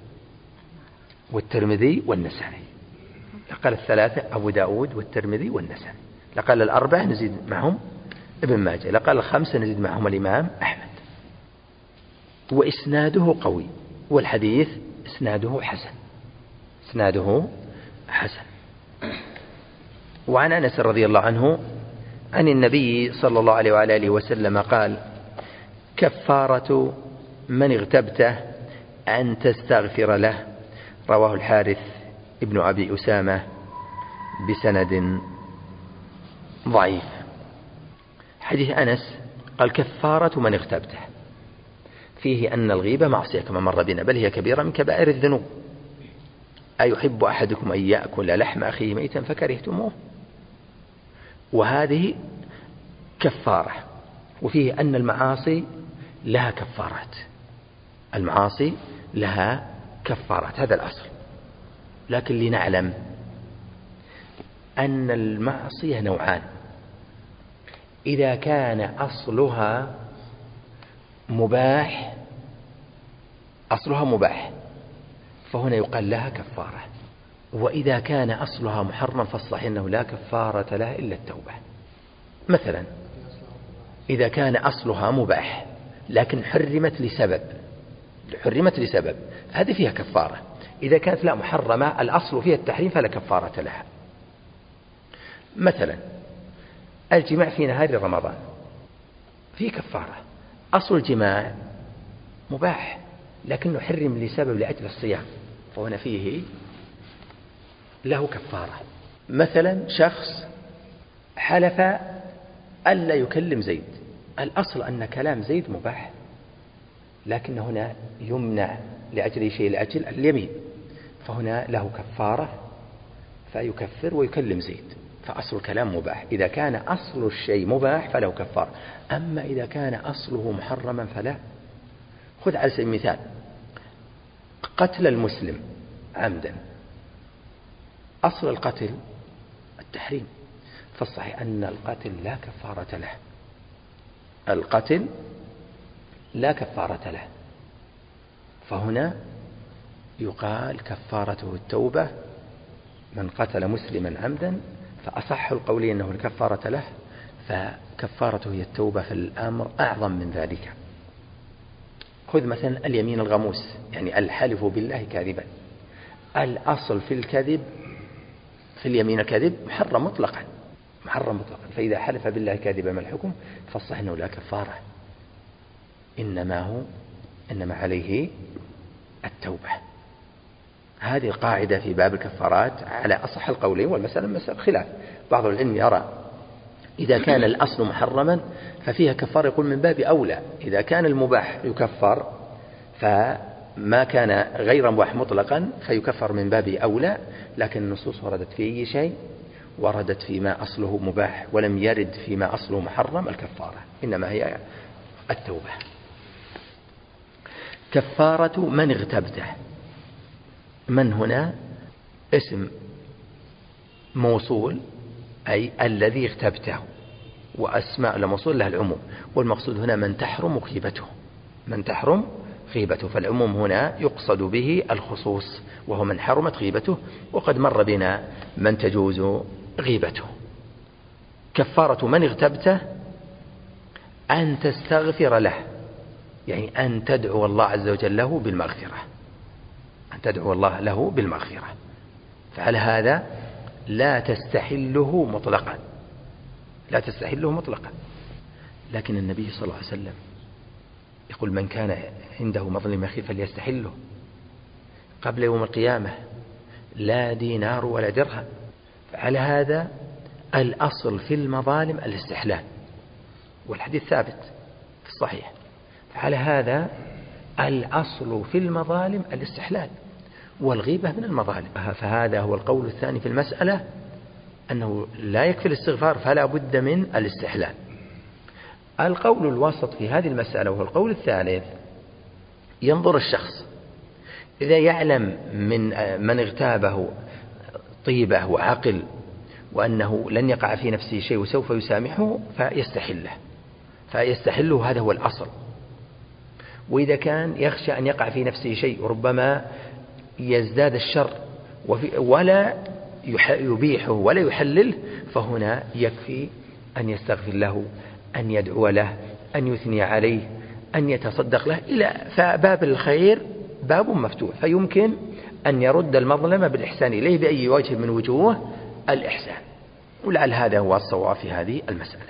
والترمذي والنسائي. لقال الثلاثة أبو داود والترمذي والنسائي. لقال الأربعة نزيد معهم ابن ماجه. لقال الخمسة نزيد معهم الإمام أحمد. وإسناده قوي، والحديث إسناده حسن. إسناده حسن. وعن أنس رضي الله عنه عن النبي صلى الله عليه وعلى آله وسلم قال: كفارة من اغتبته أن تستغفر له. رواه الحارث ابن أبي أسامة بسند ضعيف. حديث أنس قال: كفارة من اغتبته، فيه أن الغيبة معصية كما مر بنا، بل هي كبيرة من كبائر الذنوب. أيحب أحدكم أن يأكل لحم أخيه ميتا فكرهتموه؟ وهذه كفارة. وفيه أن المعاصي لها كفارات، المعاصي لها كفارات، هذا الأصل. لكن لنعلم أن المعصية نوعان: إذا كان أصلها مباح أصلها مباح فهنا يقال لها كفارة، وإذا كان أصلها محرم فالصحيح أنه لا كفارة لها إلا التوبة. مثلا إذا كان أصلها مباح لكن حرمت لسبب حرمت لسبب هذه فيها كفارة. إذا كانت لا محرمة الأصل فيها التحريم فلا كفارة لها. مثلا الجماع في نهار رمضان فيه كفارة، أصل الجماع مباح لكنه حرم لسبب لأجل الصيام، فهنا فيه له كفارة. مثلا شخص حلف ألا يكلم زيد، الأصل أن كلام زيد مباح، لكن هنا يمنع لأجل شيء لأجل اليمين، فهنا له كفارة فيكفر ويكلم زيد، فأصل الكلام مباح. إذا كان أصل الشيء مباح فله كفارة، أما إذا كان أصله محرما فلا. خذ على سبيل المثال قتل المسلم عمدا، أصل القتل التحريم، فالصحيح أن القتل لا كفارة له، القتل لا كفارة له، فهنا يقال كفارته التوبة. من قتل مسلما عمدا فأصح القول أنه الكفارة له، فكفارته هي التوبة، في الأمر أعظم من ذلك. خذ مثلا اليمين الغموس، يعني الحلف بالله كاذبا، الأصل في الكذب في اليمين الكذب محرم مطلقا، محرم مطلقا، فإذا حلف بالله كاذبا ما الحكم؟ فالصحيح أنه لا كفارة، إنما هو إنما عليه التوبة. هذه القاعدة في باب الكفارات على أصح القولين، والمسألة مسألة خلاف. بعض العلم يرى إذا كان الأصل محرما ففيها كفار، يقول من باب أولى إذا كان المباح يكفر، فما كان غير مباح مطلقا فيكفر من باب أولى. لكن النصوص وردت في أي شيء، وردت فيما أصله مباح ولم يرد فيما أصله محرم الكفارة، إنما هي التوبة. كفارة من اغتبته، من هنا اسم موصول أي الذي اغتبته، وأسماء الموصول لها العموم، والمقصود هنا من تحرم غيبته، من تحرم غيبته، فالعموم هنا يقصد به الخصوص وهو من حرمت غيبته، وقد مر بنا من تجوز غيبته. كفارة من اغتبته أن تستغفر له، يعني أن تدعو الله عز وجل له بالمغفرة، أن تدعو الله له بالمغفرة، فعلى هذا لا تستحله مطلقا، لا تستحله مطلقا. لكن النبي صلى الله عليه وسلم يقول من كان عنده مظلم أخيه فليستحله قبل يوم القيامة لا دينار ولا درهم، فعلى هذا الأصل في المظالم الاستحلال، والحديث ثابت في الصحيح، فعلى هذا الأصل في المظالم الاستحلال، والغيبة من المظالم. فهذا هو القول الثاني في المسألة، أنه لا يكفي الاستغفار فلا بد من الاستحلال. القول الوسط في هذه المسألة وهو القول الثالث، ينظر الشخص إذا يعلم من من اغتابه طيبة وعقل وأنه لن يقع في نفسه شيء وسوف يسامحه فيستحله، فيستحله، هذا هو الأصل. وإذا كان يخشى أن يقع في نفسه شيء وربما يزداد الشر ولا يبيحه ولا يحلله، فهنا يكفي أن يستغفر له، أن يدعو له، أن يثني عليه، أن يتصدق له، إلى فباب الخير باب مفتوح، فيمكن أن يرد المظلمة بالإحسان إليه بأي وجه من وجوه الإحسان. ولعل هذا هو الصواب في هذه المسألة.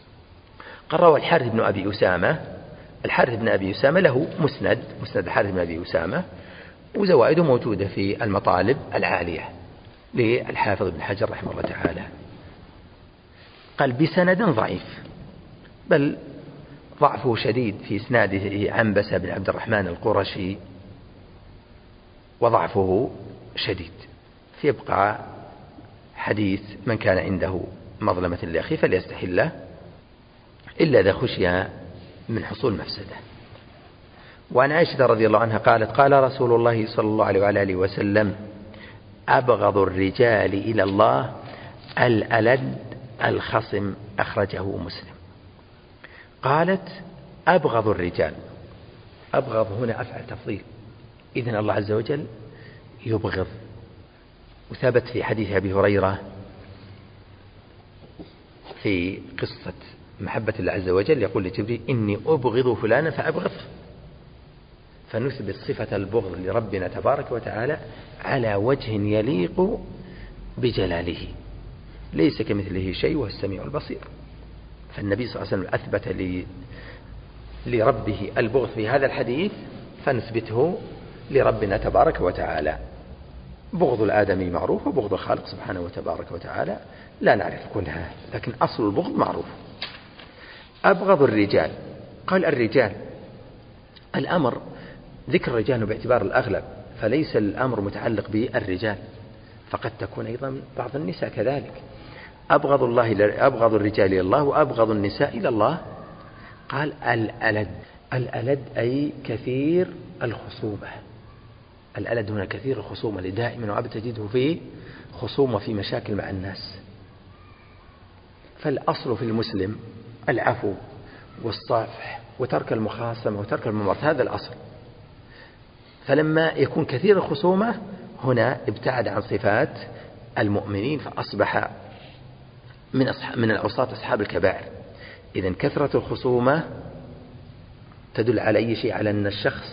قرر الحارث بن أبي أسامة، الحارث بن أبي أسامة له مسند، مسند الحارث بن أبي أسامة، وزوائده موجودة في المطالب العالية للحافظ بن حجر رحمه الله تعالى. قال بسند ضعيف، بل ضعفه شديد في إسناده عنبسة بن عبد الرحمن القرشي، وضعفه شديد، فيبقى حديث من كان عنده مظلمة لأخيه فليستحله إلا إذا خشي من حصول مفسدة. وعن عائشة رضي الله عنها قالت قال رسول الله صلى الله عليه وعلى آله وسلم أبغض الرجال إلى الله الألد الخصم، أخرجه مسلم. قالت أبغض الرجال، أبغض هنا أفعل تفضيل، إذن الله عز وجل يبغض. وثبت في حديث أبي هريرة في قصة محبة الله عز وجل، يقول لجبريل إني أبغض فلانا فأبغض، فنثبت صفة البغض لربنا تبارك وتعالى على وجه يليق بجلاله، ليس كمثله شيء وهو السميع البصير. فالنبي صلى الله عليه وسلم أثبت لربه البغض في هذا الحديث، فنثبته لربنا تبارك وتعالى. بغض الآدمي معروف، وبغض الخالق سبحانه وتبارك وتعالى لا نعرف كلها، لكن أصل البغض معروف. أبغض الرجال، قال الرجال، الأمر ذكر الرجال باعتبار الأغلب، فليس الأمر متعلق بالرجال، فقد تكون أيضا بعض النساء كذلك. أبغض الله أبغض الرجال إلى الله وأبغض النساء إلى الله. قال الألد، الألد أي كثير الخصومة. الألد هنا كثير الخصومة، لدائما وأبدا تجده فيه خصومة في مشاكل مع الناس. فالأصل في المسلم العفو والصافح وترك المخاصمة وترك الممارسة، هذا الأصل. فلما يكون كثير الخصومة هنا ابتعد عن صفات المؤمنين، فأصبح من من العصاة أصحاب الكبائر. إذن كثرة الخصومة تدل على أي شيء؟ على أن الشخص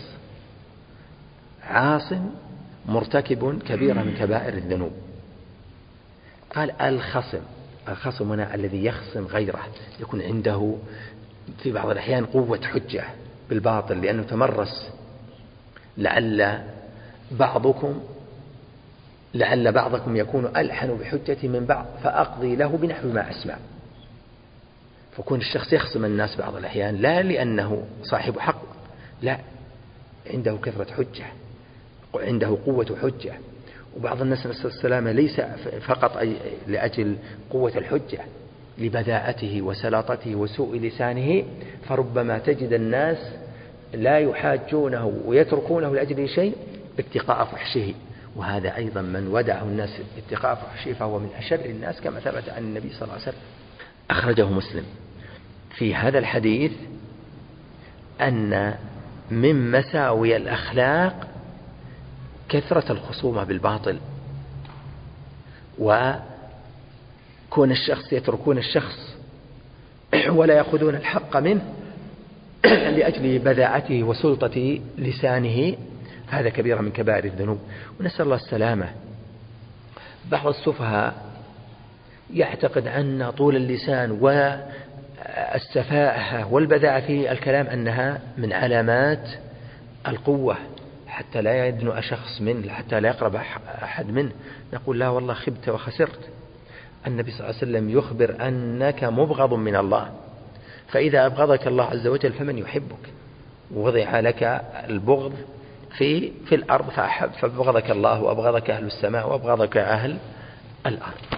عاص مرتكب كبيرة من كبائر الذنوب. قال الخصم، الخصم هنا الذي يخصم غيره، يكون عنده في بعض الأحيان قوة حجة بالباطل لأنه تمرس. لعل بعضكم لعل بعضكم يكون ألحن بحجة من بعض فأقضي له بنحو ما أسمع. فكون الشخص يخصم الناس بعض الأحيان لا لأنه صاحب حق، لا، عنده كثرة حجة، عنده قوة حجة. وبعض الناس نسأل السلامة ليس فقط لأجل قوة الحجة، لبذاءته وسلاطته وسوء لسانه، فربما تجد الناس لا يحاجونه ويتركونه لأجل شيء اتقاء فحشه، وهذا أيضا من ودعه الناس اتقاء فحشه فهو من أشر الناس، كما ثبت عن النبي صلى الله عليه وسلم. أخرجه مسلم. في هذا الحديث أن من مساوي الأخلاق كثرة الخصومة بالباطل، وكون الشخص يتركون الشخص ولا يأخذون الحق منه لأجل بذاءته وسلطة لسانه، هذا كبيرة من كبائر الذنوب، ونسأل الله السلامة. بعض السفهاء يعتقد أن طول اللسان والسفاهة والبذاءة في الكلام أنها من علامات القوة، حتى لا يدنو شخص منه، حتى لا يقرب أحد منه. نقول لا والله، خبت وخسرت. النبي صلى الله عليه وسلم يخبر أنك مبغض من الله، فإذا أبغضك الله عز وجل فمن يحبك؟ ووضع لك البغض في في الأرض فأحب، فأبغضك الله وأبغضك أهل السماء وأبغضك أهل الأرض.